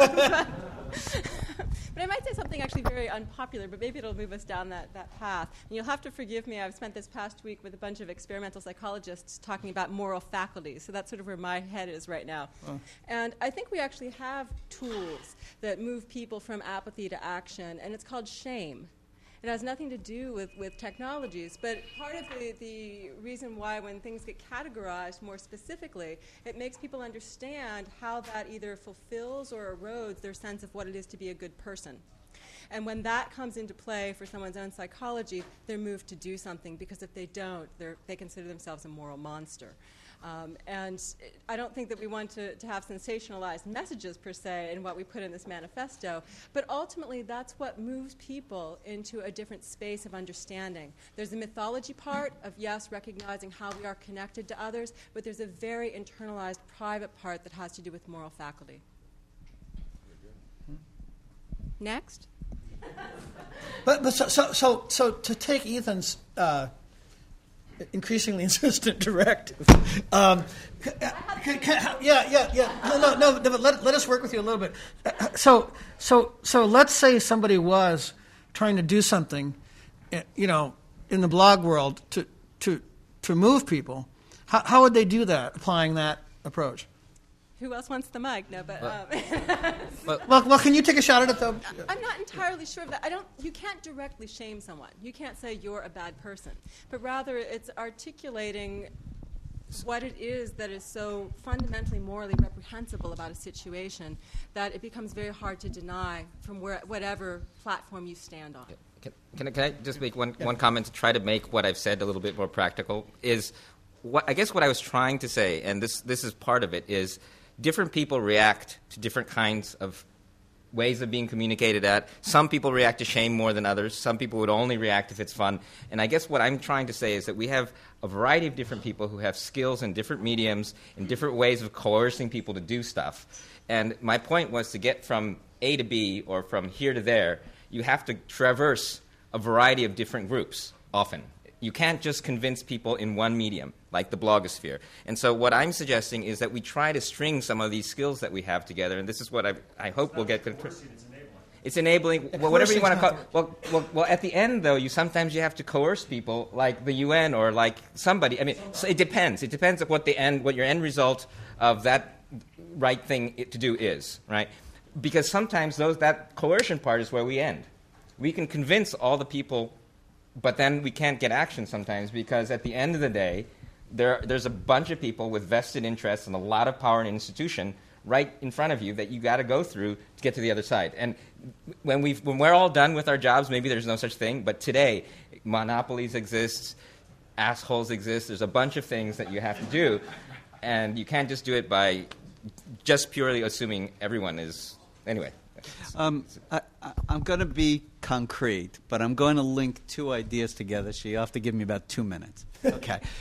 [SPEAKER 16] But I might say something actually very unpopular, but maybe it'll move us down that, that path. And you'll have to forgive me. I've spent this past week with a bunch of experimental psychologists talking about moral faculties. So that's sort of where my head is right now. Oh. And I think we actually have tools that move people from apathy to action, and it's called shame. It has nothing to do with, with technologies, but part of the, the reason why when things get categorized more specifically, it makes people understand how that either fulfills or erodes their sense of what it is to be a good person. And when that comes into play for someone's own psychology, they're moved to do something, because if they don't, they're, they consider themselves a moral monster. Um, and I don't think that we want to, to have sensationalized messages, per se, in what we put in this manifesto, but ultimately that's what moves people into a different space of understanding. There's a mythology part of, yes, recognizing how we are connected to others, but there's a very internalized private part that has to do with moral faculty. Next.
[SPEAKER 4] But but so so so, so to take Ethan's uh, increasingly insistent directive, um, can, can, yeah yeah yeah no no no, no but let let us work with you a little bit. Uh, so so so let's say somebody was trying to do something, you know, in the blog world to to to move people. How how would they do that? Applying that approach.
[SPEAKER 16] Who else wants the mic? No, but
[SPEAKER 3] Well,
[SPEAKER 16] um,
[SPEAKER 3] well,
[SPEAKER 4] Well, well, can you take a shot at it though?
[SPEAKER 16] I'm not entirely sure of that. I don't. You can't directly shame someone. You can't say you're a bad person, but rather it's articulating what it is that is so fundamentally morally reprehensible about a situation that it becomes very hard to deny from where, whatever platform you stand on.
[SPEAKER 3] Can, can, I, can I just make one, one comment to try to make what I've said a little bit more practical? Is what I guess what I was trying to say, and this this is part of it, is different people react to different kinds of ways of being communicated at. Some people react to shame more than others. Some people would only react if it's fun. And I guess what I'm trying to say is that we have a variety of different people who have skills in different mediums and different ways of coercing people to do stuff. And my point was to get from A to B or from here to there, you have to traverse a variety of different groups often. You can't just convince people in one medium, like the blogosphere. And so what I'm suggesting is that we try to string some of these skills that we have together, and this is what I, I hope we'll get. It's enabling. It's enabling, well, whatever you want to call it. Well, well, well, at the end, though, you sometimes you have to coerce people, like the U N or like somebody. I mean, so it depends. It depends on what the end, what your end result of that right thing to do is, right? Because sometimes those that coercion part is where we end. We can convince all the people. But then we can't get action sometimes because at the end of the day, there, there's a bunch of people with vested interests and a lot of power in an institution right in front of you that you got to go through to get to the other side. And when, we've, when we're all done with our jobs, maybe there's no such thing. But today, monopolies exist, assholes exist. There's a bunch of things that you have to do. And you can't just do it by just purely assuming everyone is... Anyway.
[SPEAKER 1] Um, I, I, I'm going to be concrete, but I'm going to link two ideas together, so you have to give me about two minutes. Okay.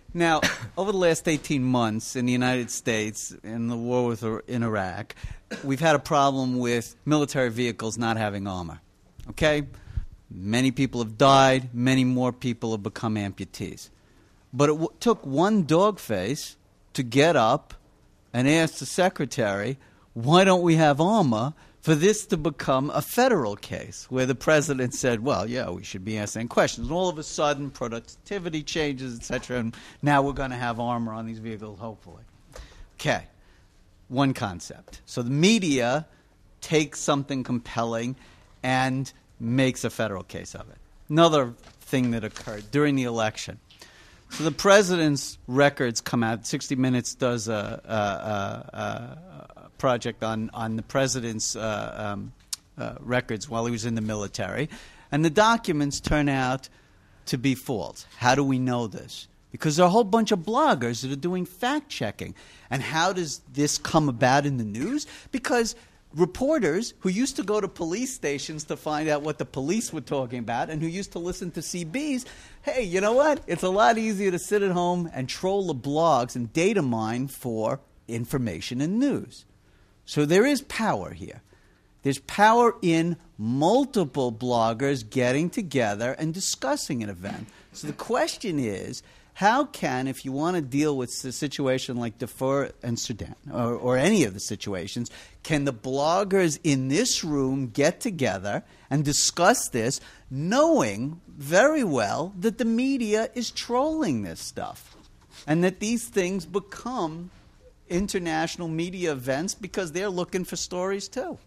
[SPEAKER 1] Now, over the last eighteen months in the United States, in the war with in Iraq, we've had a problem with military vehicles not having armor. Okay? Many people have died. Many more people have become amputees. But it w- took one dog face to get up and ask the secretary, why don't we have armor, for this to become a federal case where the president said, well, yeah, we should be asking questions. And all of a sudden, productivity changes, et cetera, and now we're going to have armor on these vehicles, hopefully. Okay, one concept. So the media takes something compelling and makes a federal case of it. Another thing that occurred during the election. So the president's records come out. sixty minutes does a, a, a, a project on, on the president's uh, um, uh, records while he was in the military. And the documents turn out to be false. How do we know this? Because there are a whole bunch of bloggers that are doing fact-checking. And how does this come about in the news? Because reporters who used to go to police stations to find out what the police were talking about and who used to listen to C Bs, hey, you know what? It's a lot easier to sit at home and troll the blogs and data mine for information and news. So there is power here. There's power in multiple bloggers getting together and discussing an event. So the question is, how can, if you want to deal with a situation like Darfur and Sudan, or, or any of the situations, can the bloggers in this room get together and discuss this, knowing very well that the media is trolling this stuff, and that these things become international media events because they're looking for stories too?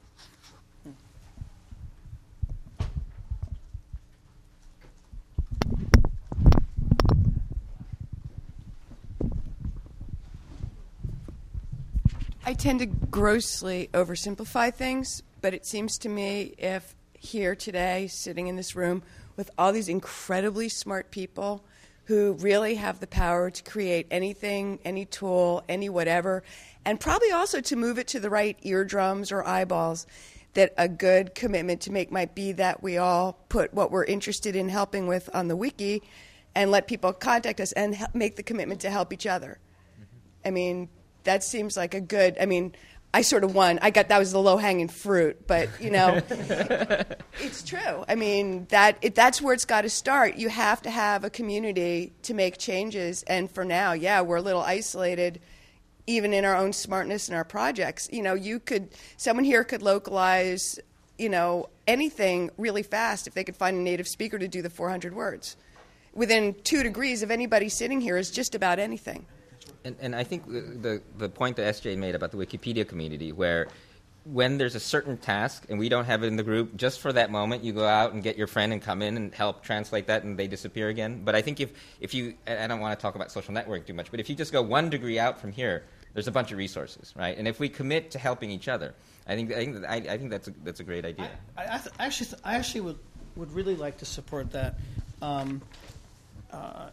[SPEAKER 2] I tend to grossly oversimplify things, but it seems to me if here today, sitting in this room with all these incredibly smart people who really have the power to create anything, any tool, any whatever, and probably also to move it to the right eardrums or eyeballs, that a good commitment to make might be that we all put what we're interested in helping with on the wiki and let people contact us and help make the commitment to help each other. Mm-hmm. I mean, that seems like a good, I mean, I sort of won. I got, that was the low-hanging fruit, but, you know, it's true. I mean, that it, that's where it's got to start. You have to have a community to make changes, and for now, yeah, we're a little isolated, even in our own smartness and our projects. You know, you could, someone here could localize, you know, anything really fast if they could find a native speaker to do the four hundred words. Within two degrees of anybody sitting here is just about anything.
[SPEAKER 3] And, and I think the, the the point that S J made about the Wikipedia community, where when there's a certain task and we don't have it in the group, just for that moment, you go out and get your friend and come in and help translate that, and they disappear again. But I think if, if you, I don't want to talk about social networking too much, but if you just go one degree out from here, there's a bunch of resources, right? And if we commit to helping each other, I think I think I, I think that's a, that's a great idea.
[SPEAKER 4] I, I th- actually th- I actually would would really like to support that. Um, uh,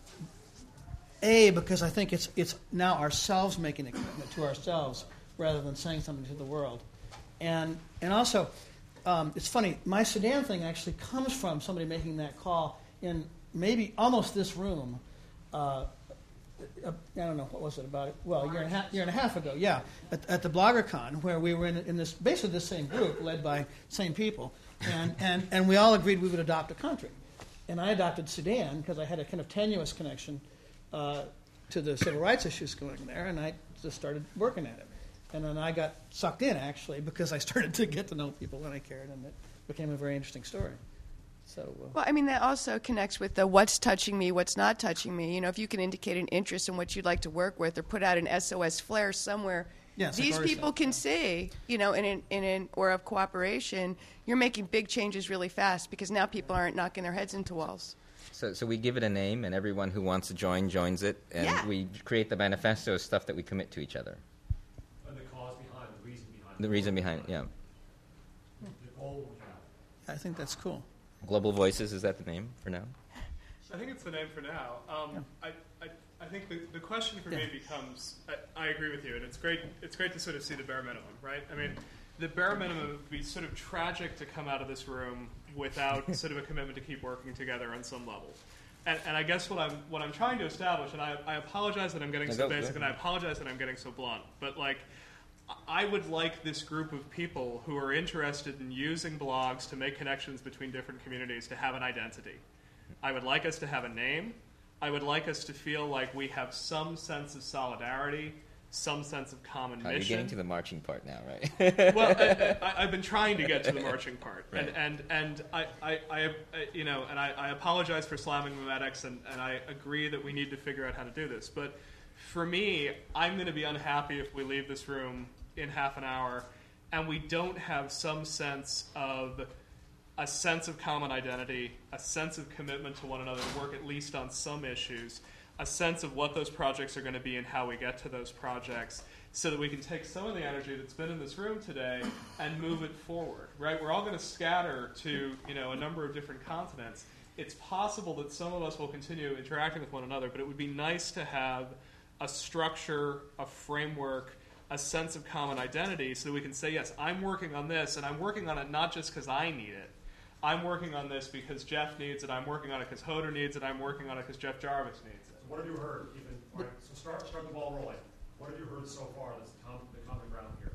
[SPEAKER 4] A, because I think it's it's now ourselves making a commitment to ourselves rather than saying something to the world. And and also, um, it's funny, my Sudan thing actually comes from somebody making that call in maybe almost this room. Uh, I don't know, what was it, about, well, a year and a half, year and a half ago, yeah, at, at the BloggerCon, where we were in, in this basically the same group led by same people. And, and, and we all agreed we would adopt a country. And I adopted Sudan because I had a kind of tenuous connection Uh, to the civil rights issues going there, and I just started working at it. And then I got sucked in, actually, because I started to get to know people and I cared, and it became a very interesting story. So, uh,
[SPEAKER 2] well, I mean, that also connects with the what's touching me, what's not touching me. You know, if you can indicate an interest in what you'd like to work with or put out an S O S flare somewhere,
[SPEAKER 4] yes,
[SPEAKER 2] these people can see, you know, in an, in an or of cooperation, you're making big changes really fast because now people aren't knocking their heads into walls.
[SPEAKER 3] So, so we give it a name, and everyone who wants to join joins it, and
[SPEAKER 2] yeah.
[SPEAKER 3] we create the manifesto of stuff that we commit to each other.
[SPEAKER 9] And the cause behind, the reason behind
[SPEAKER 3] The reason behind it, yeah.
[SPEAKER 9] The goal we have.
[SPEAKER 4] I think that's cool.
[SPEAKER 3] Global Voices, is that the name for now?
[SPEAKER 7] I think it's the name for now. Um, yeah. I, I, I think the, the question for yeah. me becomes, I, I agree with you, and it's great, it's great to sort of see the bare minimum, right? I mean, the bare minimum would be sort of tragic to come out of this room without sort of a commitment to keep working together on some level. And, and I guess what I'm what I'm trying to establish, and I, I apologize that I'm getting
[SPEAKER 3] No,
[SPEAKER 7] so
[SPEAKER 3] go-
[SPEAKER 7] basic,
[SPEAKER 3] go
[SPEAKER 7] and I apologize that I'm getting so blunt, but like, I would like this group of people who are interested in using blogs to make connections between different communities to have an identity. I would like us to have a name. I would like us to feel like we have some sense of solidarity, some sense of common
[SPEAKER 3] Oh, you're
[SPEAKER 7] mission.
[SPEAKER 3] getting to the marching part now, right?
[SPEAKER 7] Well, I, I, I've been trying to get to the marching part,
[SPEAKER 3] Right.
[SPEAKER 7] and and and I, I, I, I you know, and I, I apologize for slamming memetics, and, and I agree that we need to figure out how to do this. But for me, I'm going to be unhappy if we leave this room in half an hour, and we don't have some sense of a sense of common identity, a sense of commitment to one another to work at least on some issues, a sense of what those projects are going to be and how we get to those projects, so that we can take some of the energy that's been in this room today and move it forward, right? We're all going to scatter to, you know, a number of different continents. It's possible that some of us will continue interacting with one another, but it would be nice to have a structure, a framework, a sense of common identity, so that we can say, yes, I'm working on this, and I'm working on it not just because I need it. I'm working on this because Jeff needs it, I'm working on it because Hoder needs it, I'm working on it because Jeff Jarvis needs it.
[SPEAKER 9] What have you heard, Ethan? All right, so start, start the ball rolling. What have you heard so far that's the common, the common ground here?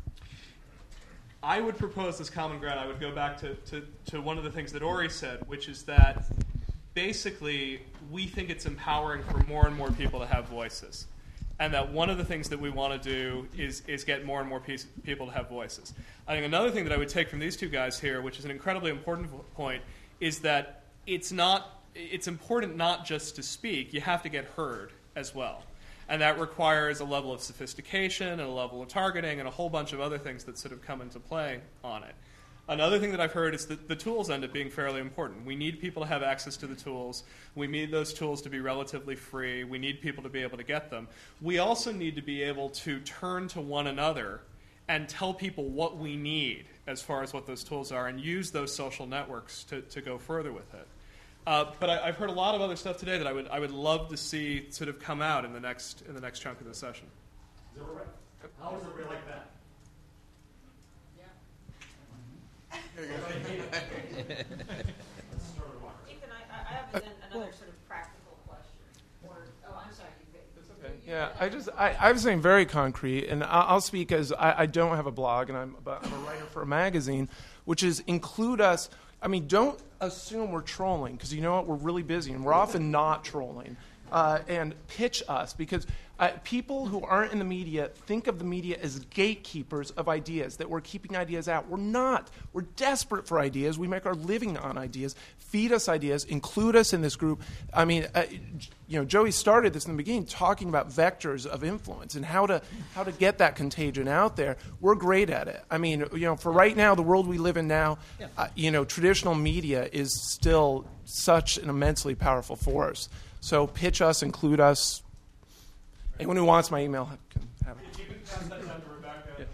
[SPEAKER 7] I would propose this common ground. I would go back to, to, to one of the things that Ori said, which is that basically we think it's empowering for more and more people to have voices. And that one of the things that we want to do is, is get more and more piece, people to have voices. I think another thing that I would take from these two guys here, which is an incredibly important point, is that it's not it's important not just to speak. You have to get heard as well. And that requires a level of sophistication and a level of targeting and a whole bunch of other things that sort of come into play on it. Another thing that I've heard is that the tools end up being fairly important. We need people to have access to the tools. We need those tools to be relatively free. We need people to be able to get them. We also need to be able to turn to one another and tell people what we need as far as what those tools are, and use those social networks to, to go further with it. Uh, but I, I've heard a lot of other stuff today that I would I would love to see sort of come out in the next in the next chunk of the session.
[SPEAKER 9] Is everybody, how is everybody like that?
[SPEAKER 17] Ethan, I, I have an, another sort of practical question. Or, oh, I'm sorry.
[SPEAKER 18] Yeah, I just I, I have something very concrete, and I'll, I'll speak as I, I don't have a blog, and I'm but I'm a writer for a magazine, which is include us. I mean, don't assume we're trolling, because you know what, we're really busy, and we're often not trolling. Uh, and pitch us, because uh, people who aren't in the media think of the media as gatekeepers of ideas, that we're keeping ideas out. We're not. We're desperate for ideas. We make our living on ideas. Feed us ideas. Include us in this group. I mean, uh, you know, Joey started this in the beginning talking about vectors of influence and how to how to get that contagion out there. We're great at it. I mean, you know, for right now, the world we live in now, uh, you know, traditional media is still such an immensely powerful force. So pitch us, include us. Anyone who wants my email can have it.
[SPEAKER 7] If you could pass that down to Rebecca.
[SPEAKER 18] Yeah.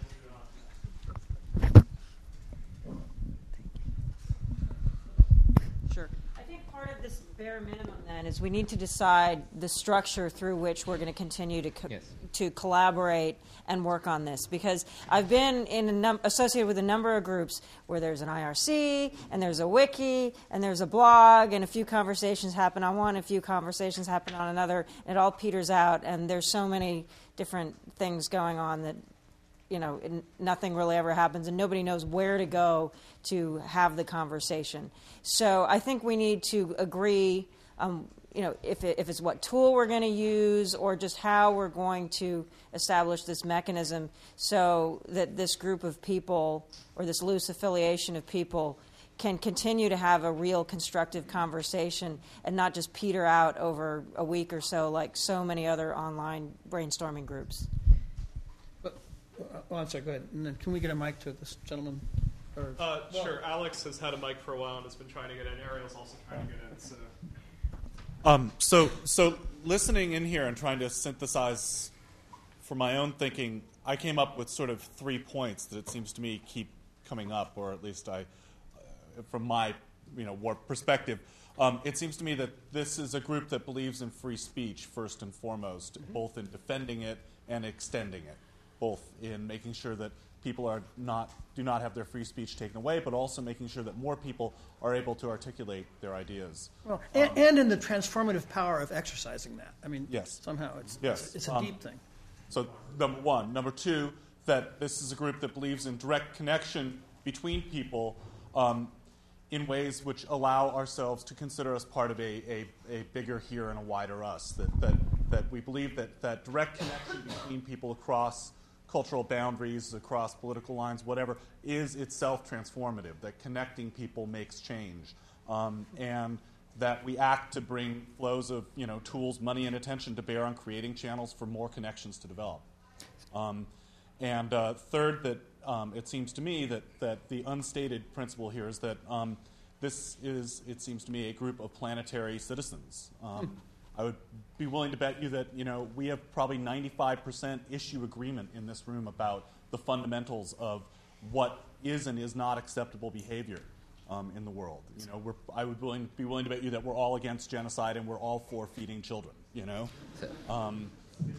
[SPEAKER 17] Sure. I think part of this bare minimum then is we need to decide the structure through which we're going to continue to co-
[SPEAKER 3] Yes.
[SPEAKER 17] to collaborate and work on this, because I've been in a num- associated with a number of groups where there's an I R C and there's a wiki and there's a blog, and a few conversations happen on one, a few conversations happen on another, and it all peters out, and there's so many different things going on that, you know, n- nothing really ever happens, and nobody knows where to go to have the conversation. So I think we need to agree, um, you know, if, it, if it's what tool we're going to use, or just how we're going to establish this mechanism so that this group of people, or this loose affiliation of people, can continue to have a real constructive conversation and not just peter out over a week or so like so many other online brainstorming groups.
[SPEAKER 4] Oh, I'm sorry, go ahead. And then can we get a mic to this gentleman? Or,
[SPEAKER 7] Uh, sure. Alex has had a mic for a while and has been trying to get in. Ariel's also trying to get in. So.
[SPEAKER 5] Um, so, so listening in here and trying to synthesize for my own thinking, I came up with sort of three points that it seems to me keep coming up, or at least I, uh, from my, you know, war perspective. Um, it seems to me that this is a group that believes in free speech first and foremost, mm-hmm. both in defending it and extending it, both in making sure that people are not do not have their free speech taken away, but also making sure that more people are able to articulate their ideas.
[SPEAKER 4] Well, and, um, and in the transformative power of exercising that. I mean,
[SPEAKER 5] yes.
[SPEAKER 4] somehow it's
[SPEAKER 5] yes.
[SPEAKER 4] it's, it's a
[SPEAKER 5] um,
[SPEAKER 4] deep thing.
[SPEAKER 5] So number one. Number two, that this is a group that believes in direct connection between people um, in ways which allow ourselves to consider us part of a, a, a bigger here and a wider us. That, that, that we believe that, that direct connection between people across cultural boundaries, across political lines, whatever, is itself transformative, that connecting people makes change. Um, and that we act to bring flows of you know, tools, money, and attention to bear on creating channels for more connections to develop. Um, and uh, third, that um, it seems to me that, that the unstated principle here is that um, this is, it seems to me, a group of planetary citizens. Um, I would be willing to bet you that you know we have probably ninety-five percent issue agreement in this room about the fundamentals of what is and is not acceptable behavior um, in the world. You know, we're, I would willing, be willing to bet you that we're all against genocide and we're all for feeding children. You know, um,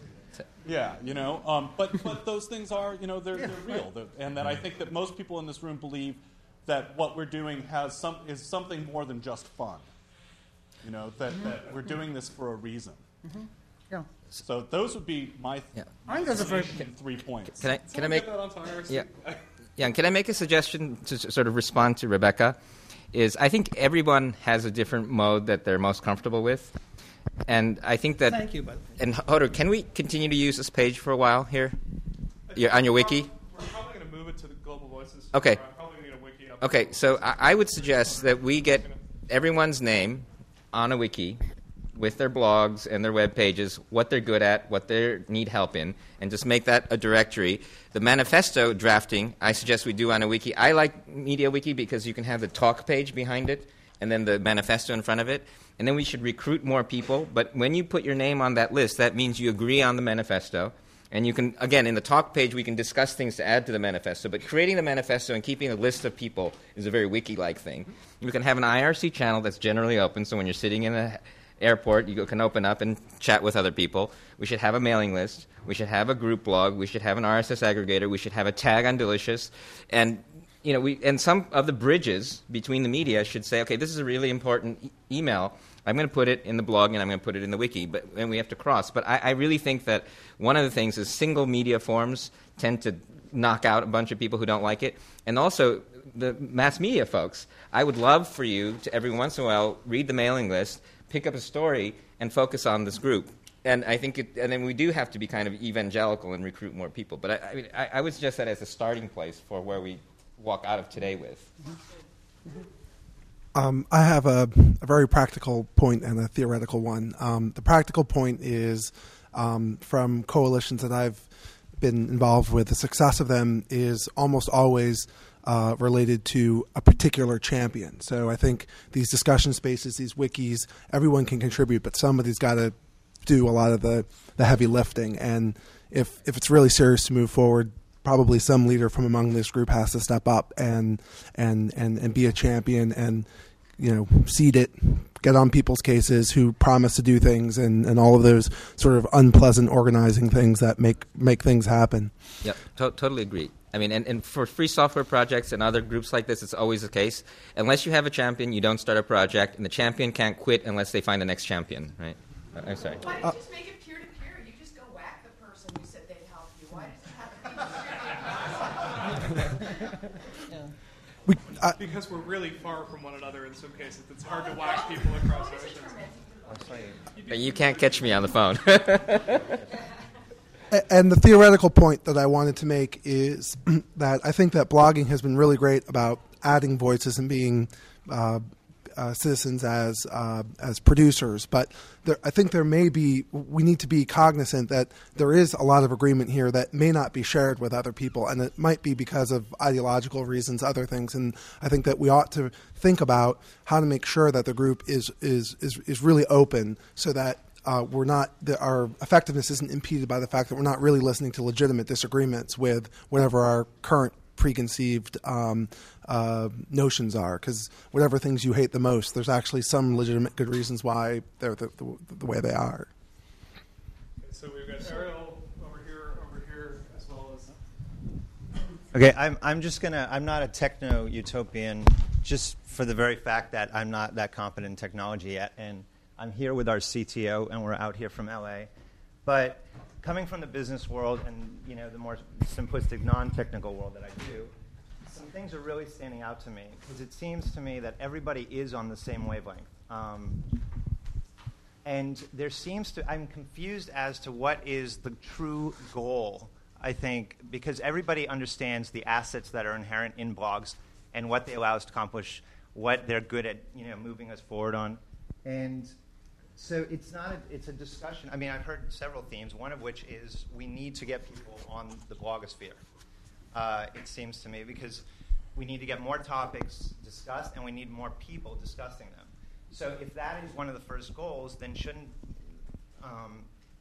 [SPEAKER 5] yeah, you know, um, but but those things are you know they're, they're real, they're, and that I think that most people in this room believe that what we're doing has some is something more than just fun. You know, that, mm-hmm. that we're doing this for a reason.
[SPEAKER 4] Mm-hmm. Yeah.
[SPEAKER 5] So those would be my,
[SPEAKER 3] yeah.
[SPEAKER 5] my very three points.
[SPEAKER 3] Can I, can I make yeah. yeah, can I make a suggestion to sort of respond to Rebecca? Is I think everyone has a different mode that they're most comfortable with. And I think that...
[SPEAKER 4] Thank you, bud.
[SPEAKER 3] And Hodor, can we continue to use this page for a while here? You're on your wiki?
[SPEAKER 7] We're probably going to move it to the Global Voices.
[SPEAKER 3] Okay.
[SPEAKER 7] I'm probably going to wiki up.
[SPEAKER 3] Okay, so I, I would suggest that we get everyone's name on a wiki with their blogs and their web pages, what they're good at, what they need help in, and just make that a directory. The manifesto drafting, I suggest we do on a wiki. I like MediaWiki because you can have the talk page behind it and then the manifesto in front of it. And then we should recruit more people. But when you put your name on that list, that means you agree on the manifesto. And you can, again, in the talk page, we can discuss things to add to the manifesto. But creating the manifesto and keeping a list of people is a very wiki-like thing. You can have an I R C channel that's generally open, so when you're sitting in an airport, you can open up and chat with other people. We should have a mailing list. We should have a group blog. We should have an R S S aggregator. We should have a tag on Delicious. And, you know, we and some of the bridges between the media should say, okay, this is a really important e- email. I'm going to put it in the blog and I'm going to put it in the wiki, but and we have to cross. But I, I really think that one of the things is single media forms tend to knock out a bunch of people who don't like it. And also, the mass media folks, I would love for you to every once in a while read the mailing list, pick up a story, and focus on this group. And I think, it, and then we do have to be kind of evangelical and recruit more people. But I, I, mean, I, I would suggest that as a starting place for where we walk out of today with.
[SPEAKER 4] Mm-hmm.
[SPEAKER 19] Um, I have a, a very practical point and a theoretical one. Um, the practical point is um, from coalitions that I've been involved with, the success of them is almost always uh, related to a particular champion. So I think these discussion spaces, these wikis, everyone can contribute, but somebody's got to do a lot of the, the heavy lifting. And if if it's really serious to move forward, probably some leader from among this group has to step up and and, and, and be a champion and you know, seed it, get on people's cases who promise to do things, and, and all of those sort of unpleasant organizing things that make make things happen.
[SPEAKER 3] Yep, to- totally agree. I mean, and, and for free software projects and other groups like this, it's always the case. Unless you have a champion, you don't start a project, and the champion can't quit unless they find the next champion, right? Uh, I'm sorry.
[SPEAKER 2] Why don't you just make it peer-to-peer? You just go whack the person who said they'd help you. Why does it have to be
[SPEAKER 15] yeah.
[SPEAKER 19] We, uh,
[SPEAKER 7] because we're really far from one another in some cases. It's hard to whack people across oceans.
[SPEAKER 3] But you can't catch me on the phone.
[SPEAKER 19] And the theoretical point that I wanted to make is that I think that blogging has been really great about adding voices and being uh, uh, citizens as uh, as producers. But there, I think there may be, we need to be cognizant that there is a lot of agreement here that may not be shared with other people, and it might be because of ideological reasons, other things. And I think that we ought to think about how to make sure that the group is is is, is really open, so that uh, we're not the, our effectiveness isn't impeded by the fact that we're not really listening to legitimate disagreements with whatever our current preconceived um, uh, notions are, because whatever things you hate the most, there's actually some legitimate good reasons why they're the, the, the way they are.
[SPEAKER 7] Okay, so we've got Ariel over here, over here, as well as...
[SPEAKER 20] Okay, I'm, I'm just going to, I'm not a techno-utopian just for the very fact that I'm not that confident in technology yet. And I'm here with our C T O, and we're out here from L A. But coming from the business world and, you know, the more simplistic, non-technical world that I do, some things are really standing out to me, because it seems to me that everybody is on the same wavelength. Um, and there seems to, I'm confused as to what is the true goal, I think, because everybody understands the assets that are inherent in blogs and what they allow us to accomplish, what they're good at, you know, moving us forward on. And so it's not a, it's a discussion. I mean, I've heard several themes, one of which is we need to get people on the blogosphere, uh, it seems to me, because we need to get more topics discussed and we need more people discussing them. So if that is one of the first goals, then shouldn't um,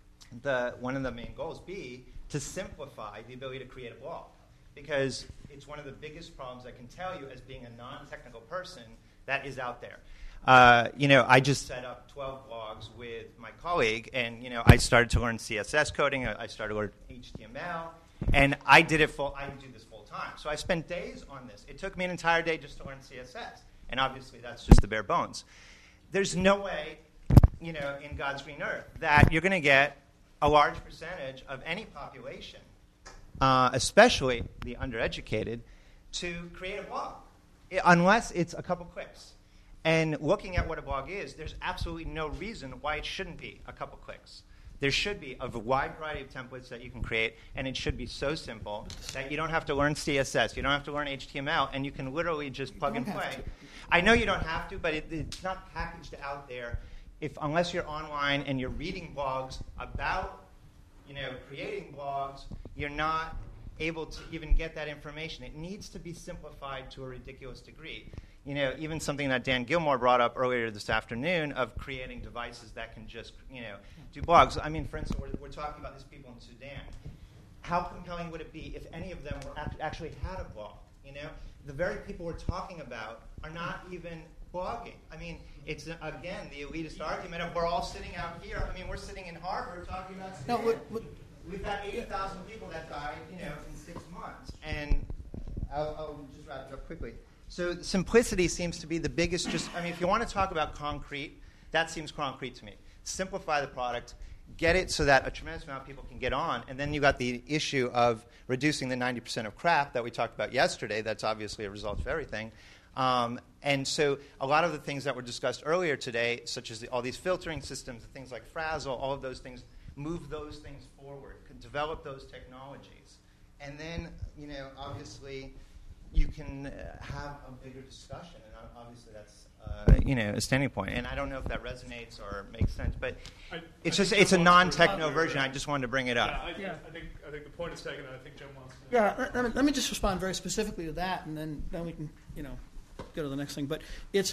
[SPEAKER 20] the one of the main goals be to simplify the ability to create a blog? Because it's one of the biggest problems I can tell you as being a non-technical person that is out there. Uh, you know, I just set up twelve blogs with my colleague, and, you know, I started to learn C S S coding, I started to learn H T M L, and I did it full, I do this full time. So I spent days on this. It took me an entire day just to learn C S S, and obviously that's just the bare bones. There's no way, you know, in God's green earth that you're going to get a large percentage of any population, uh, especially the undereducated, to create a blog, I- unless it's a couple clicks. And looking at what a blog is, there's absolutely no reason why it shouldn't be a couple clicks. There should be a wide variety of templates that you can create, and it should be so simple that you don't have to learn C S S, you don't have to learn H T M L, and you can literally just plug and play. I know you don't have to, but it, it's not packaged out there if unless you're online and you're reading blogs about, you know, creating blogs, you're not able to even get that information. It needs to be simplified to a ridiculous degree. You know, even something that Dan Gilmore brought up earlier this afternoon of creating devices that can just, you know, do blogs. I mean, for instance, we're, we're talking about these people in Sudan. How compelling would it be if any of them were act- actually had a blog? You know, the very people we're talking about are not even blogging. I mean, it's, again, the elitist argument of we're all sitting out here. I mean, we're sitting in Harvard talking about Sudan. No, what, what, we've got eighty thousand people that died, you know, in six months. And I'll, I'll just wrap it up quickly. So simplicity seems to be the biggest, just, I mean, if you want to talk about concrete, that seems concrete to me. Simplify the product, get it so that a tremendous amount of people can get on, and then you got the issue of reducing the ninety percent of crap that we talked about yesterday. That's obviously a result of everything. Um, and so a lot of the things that were discussed earlier today, such as the, all these filtering systems, things like Frazzle, all of those things, move those things forward, develop those technologies. And then, you know, obviously you can uh, have a bigger discussion, and obviously that's, uh, you know, a standing point. And I don't know if that resonates or makes sense, but
[SPEAKER 7] I,
[SPEAKER 20] it's
[SPEAKER 7] I
[SPEAKER 20] just it's a non-techno
[SPEAKER 7] to
[SPEAKER 20] version. I just wanted to bring it up.
[SPEAKER 7] Yeah, I,
[SPEAKER 15] Yeah.
[SPEAKER 7] I think I think the point is taken, and I think Jim wants to.
[SPEAKER 15] Yeah, let- let me, let me just respond very specifically to that, and then, then we can, you know, go to the next thing. But it's,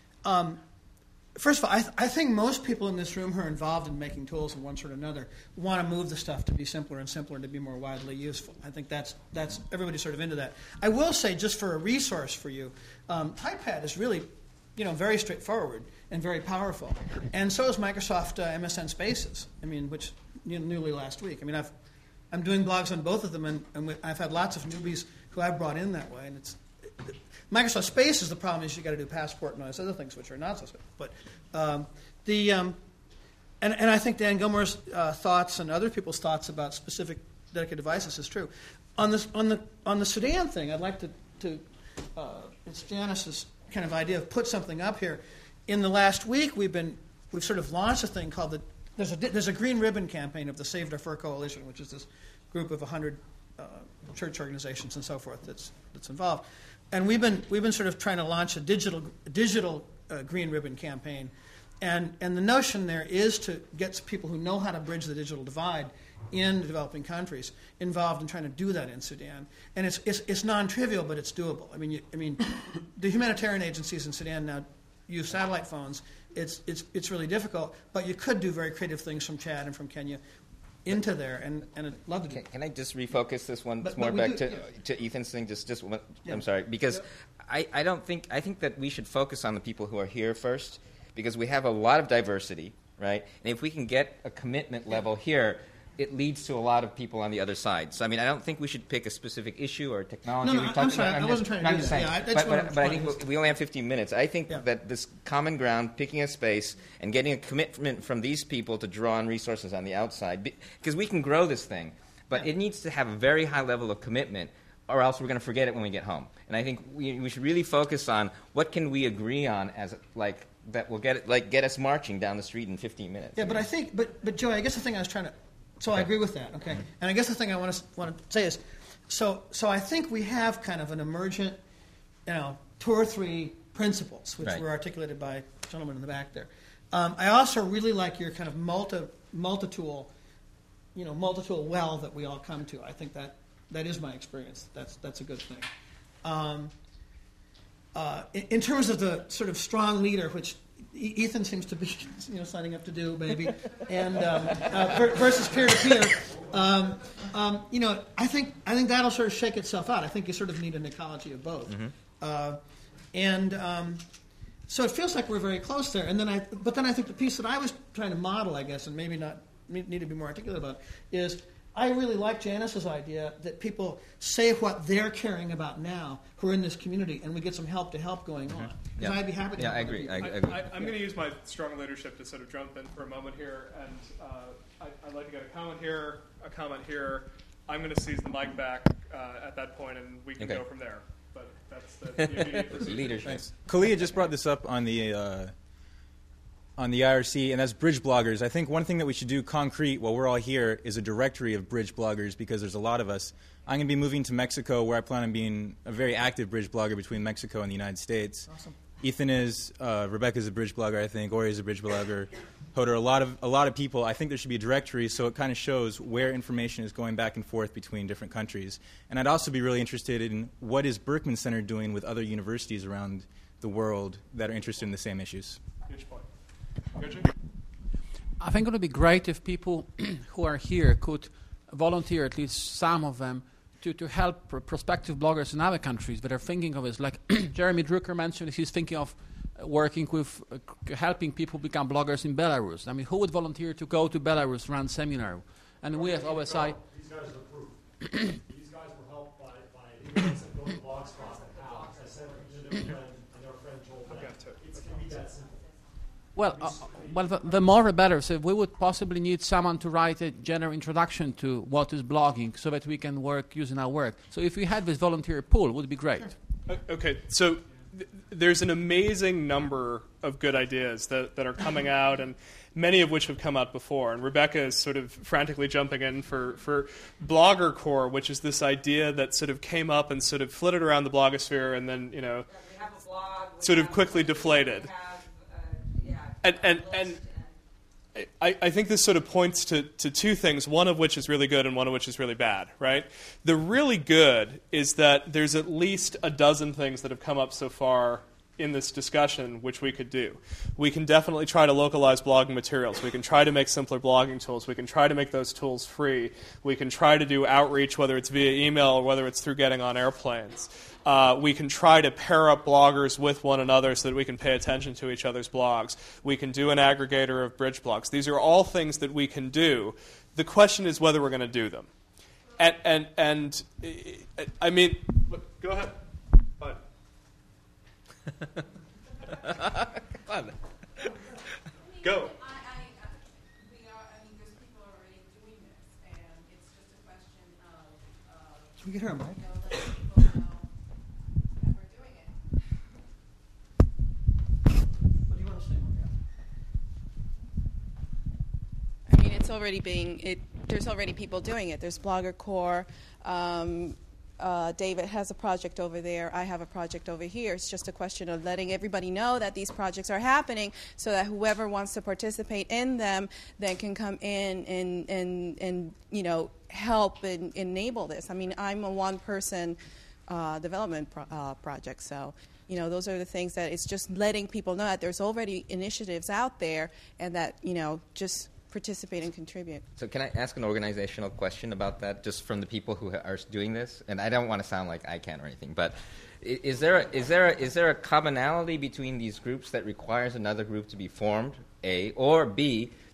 [SPEAKER 15] um, first of all, I, th- I think most people in this room who are involved in making tools of one sort or another want to move the stuff to be simpler and simpler and to be more widely useful. I think that's that's everybody's sort of into that. I will say, just for a resource for you, um, Typepad is really, you know, very straightforward and very powerful, and so is Microsoft uh, M S N Spaces. I mean, which, you know, newly last week. I mean, I've I'm doing blogs on both of them, and, and we, I've had lots of newbies who I've brought in that way, and it's. Microsoft Spaces, the problem is you got to do Passport and all those other things, which are not so simple. But um, the um, and and I think Dan Gilmore's uh, thoughts and other people's thoughts about specific dedicated devices is true. On this on the on the Sudan thing, I'd like to to uh, it's Janice's kind of idea of put something up here. In the last week, we've been we've sort of launched a thing called the there's a there's a green ribbon campaign of the Save Darfur Coalition, which is this group of a hundred uh, church organizations and so forth that's that's involved. And we've been we've been sort of trying to launch a digital digital uh, green ribbon campaign, and and the notion there is to get people who know how to bridge the digital divide in developing countries involved in trying to do that in Sudan. And it's it's, it's non-trivial, but it's doable. I mean, you, I mean, the humanitarian agencies in Sudan now use satellite phones. It's it's it's really difficult, but you could do very creative things from Chad and from Kenya into there, and, and I'd love to do.
[SPEAKER 3] Can I just refocus this one
[SPEAKER 15] But-
[SPEAKER 3] more
[SPEAKER 15] but we
[SPEAKER 3] back
[SPEAKER 15] do-
[SPEAKER 3] to,
[SPEAKER 15] yeah.
[SPEAKER 3] to Ethan's thing? Just, just one,
[SPEAKER 15] Yeah.
[SPEAKER 3] I'm sorry, because
[SPEAKER 15] Yeah.
[SPEAKER 3] I, I don't think I think that we should focus on the people who are here first, because we have a lot of diversity, right? And if we can get a commitment level here, it leads to a lot of people on the other side. So, I mean, I don't think we should pick a specific issue or technology.
[SPEAKER 4] No, no,
[SPEAKER 3] we
[SPEAKER 4] I'm
[SPEAKER 3] talked
[SPEAKER 4] sorry,
[SPEAKER 3] about,
[SPEAKER 4] I wasn't trying to
[SPEAKER 3] I'm
[SPEAKER 4] do
[SPEAKER 3] just
[SPEAKER 4] that.
[SPEAKER 3] saying.
[SPEAKER 4] Yeah, that's
[SPEAKER 3] but
[SPEAKER 4] what I'm
[SPEAKER 3] but, but I
[SPEAKER 4] trying
[SPEAKER 3] think
[SPEAKER 4] to-
[SPEAKER 3] we only have fifteen minutes. I think
[SPEAKER 4] Yeah.
[SPEAKER 3] that this common ground, picking a space, and getting a commitment from these people to draw on resources on the outside, because we can grow this thing, but it needs to have a very high level of commitment, or else we're going to forget it when we get home. And I think we, we should really focus on what can we agree on as like that will get it, like get us marching down the street in fifteen minutes.
[SPEAKER 4] Yeah, but I think, but but Joey, I guess the thing I was trying to, so I agree with that. Okay, and I guess the thing I want to want to say is, so so I think we have kind of an emergent, you know, two or three principles which
[SPEAKER 3] Right.
[SPEAKER 4] were articulated by the gentleman in the back there. Um, I also really like your kind of multi multi-tool, you know, multi-tool well that we all come to. I think that that is my experience. That's that's a good thing. Um, uh, in, in terms of the sort of strong leader, which E- Ethan seems to be, you know, signing up to do maybe, and um, uh, ver- versus peer to peer, um, um, you know, I think I think that'll sort of shake itself out. I think you sort of need an ecology of both,
[SPEAKER 3] Mhm.
[SPEAKER 4] uh, and um, so it feels like we're very close there. And then I, but then I think the piece that I was trying to model, I guess, and maybe not need to be more articulate about, is I really like Janice's idea that people say what they're caring about now who are in this community, and we get some help to help going on. 'Cause
[SPEAKER 3] Yeah.
[SPEAKER 4] I'd be happy to
[SPEAKER 3] Yeah,
[SPEAKER 4] help
[SPEAKER 3] I
[SPEAKER 4] other
[SPEAKER 3] agree.
[SPEAKER 4] people.
[SPEAKER 3] I-
[SPEAKER 7] I,
[SPEAKER 3] agree.
[SPEAKER 7] I, I'm going to use my strong leadership to sort of jump in for a moment here, and uh, I, I'd like to get a comment here, a comment here. I'm going to seize the mic back uh, at that point, and we can
[SPEAKER 3] Okay.
[SPEAKER 7] go from there. But that's the, the immediate procedure.
[SPEAKER 3] Leadership.
[SPEAKER 21] Thanks. Kalia just brought this up on the uh, on the I R C, and that's bridge bloggers. I think one thing that we should do concrete while we're all here is a directory of bridge bloggers, because there's a lot of us. I'm going to be moving to Mexico, where I plan on being a very active bridge blogger between Mexico and the United States.
[SPEAKER 4] Awesome.
[SPEAKER 21] Ethan is, uh, Rebecca's a bridge blogger, I think. Ori is a bridge blogger. Hoder, a lot of a lot of people. I think there should be a directory, so it kind of shows where information is going back and forth between different countries. And I'd also be really interested in what is Berkman Center doing with other universities around the world that are interested in the same issues.
[SPEAKER 7] Huge point. Gretchen?
[SPEAKER 22] I think it would be great if people who are here could volunteer, at least some of them, to, to help pr- prospective bloggers in other countries that are thinking of this. Like Jeremy Drucker mentioned, he's thinking of uh, working with, uh, c- helping people become bloggers in Belarus. I mean, who would volunteer to go to Belarus, run seminar? And we as O S I...
[SPEAKER 9] These guys are proof. These guys were helped by, by emails that go to Blogspot and how I sent it to their friend, and their friend told them. It's going to be that simple.
[SPEAKER 22] Well, uh, well, the, the more the better. So we would possibly need someone to write a general introduction to what is blogging, so that we can work using our work. So if we had this volunteer pool, it would be great.
[SPEAKER 7] O- Okay, so th- there's an amazing number of good ideas that, that are coming out, and many of which have come out before. And Rebecca is sort of frantically jumping in for, for Blogger Core, which is this idea that sort of came up and sort of flitted around the blogosphere and then, you know, sort of quickly deflated. And, and, and I, I think this sort of points to, to two things, one of which is really good and one of which is really bad, right? The really good is that there's at least a dozen things that have come up so far in this discussion which we could do. We can definitely try to localize blogging materials. We can try to make simpler blogging tools. We can try to make those tools free. We can try to do outreach, whether it's via email or whether it's through getting on airplanes. Uh, we can try to pair up bloggers with one another so that we can pay attention to each other's blogs. We can do an aggregator of bridge blogs. These are all things that we can do. The question is whether we're going to do them. And, and, and I mean, look, go ahead. Fine. Fun. Go.
[SPEAKER 4] Can we get her a mic?
[SPEAKER 23] I mean, it's already being, it, there's already people doing it. There's Blogger Core. Um, uh, David has a project over there. I have a project over here. It's just a question of letting everybody know that these projects are happening so that whoever wants to participate in them then can come in and, and, and you know, help and enable this. I mean, I'm a one-person uh, development pro- uh, project, so you know, those are the things that it's just letting people know that there's already initiatives out there and that, you know, just participate and contribute.
[SPEAKER 3] So can I ask an organizational question about that, just from the people who are doing this? And I don't want to sound like I can or anything, but i- is there a, is there a, is there a commonality between these groups that requires another group to be formed, A, or B,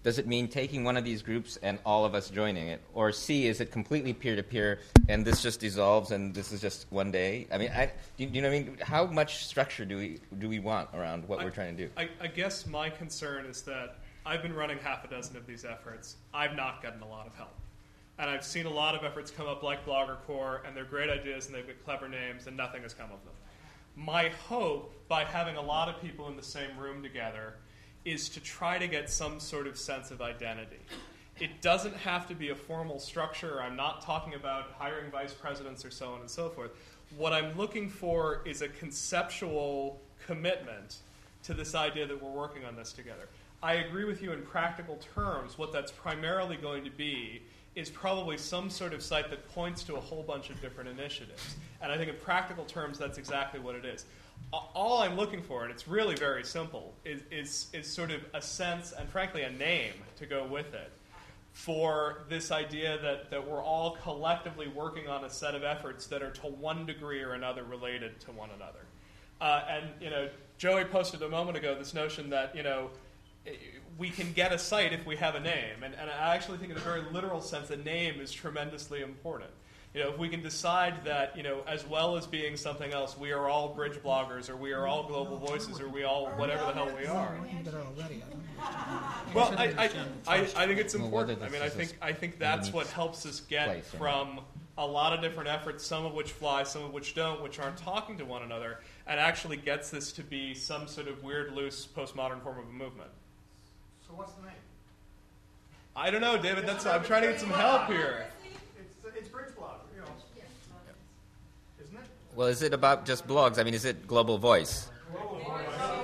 [SPEAKER 3] does it mean taking one of these groups and all of us joining it? Or C, is it completely peer-to-peer and this just dissolves and this is just one day? I mean, I, do, do you know what I mean? How much structure do we do we want around what
[SPEAKER 7] I,
[SPEAKER 3] we're trying to do?
[SPEAKER 7] I, I guess my concern is that I've been running half a dozen of these efforts. I've not gotten a lot of help. And I've seen a lot of efforts come up like Blogger Core, and they're great ideas and they've got clever names, and nothing has come of them. My hope, by having a lot of people in the same room together, is to try to get some sort of sense of identity. It doesn't have to be a formal structure. I'm not talking about hiring vice presidents or so on and so forth. What I'm looking for is a conceptual commitment to this idea that we're working on this together. I agree with you in practical terms. What that's primarily going to be is probably some sort of site that points to a whole bunch of different initiatives. And I think in practical terms, that's exactly what it is. All I'm looking for, and it's really very simple, is, is, is sort of a sense and, frankly, a name to go with it for this idea that, that we're all collectively working on a set of efforts that are to one degree or another related to one another. Uh, and, you know, Joey posted a moment ago this notion that, you know, we can get a site if we have a name. And, and I actually think in a very literal sense, a name is tremendously important. You know, if we can decide that, you know, as well as being something else, we are all bridge bloggers, or we are all global voices, or we all whatever the hell we are. Well, I, I, I, I think it's important. I mean, I think I think that's what helps us get from a lot of different efforts, some of which fly, some of which don't, which aren't talking to one another, and actually gets this to be some sort of weird, loose, postmodern form of a movement.
[SPEAKER 15] So what's the name?
[SPEAKER 7] I don't know, David. That's I'm trying to get some help here.
[SPEAKER 15] It's, it's Bridge Blog, you know. Isn't it?
[SPEAKER 3] Well, is it about just blogs? I mean, is it Global Voice?
[SPEAKER 15] Global Voice.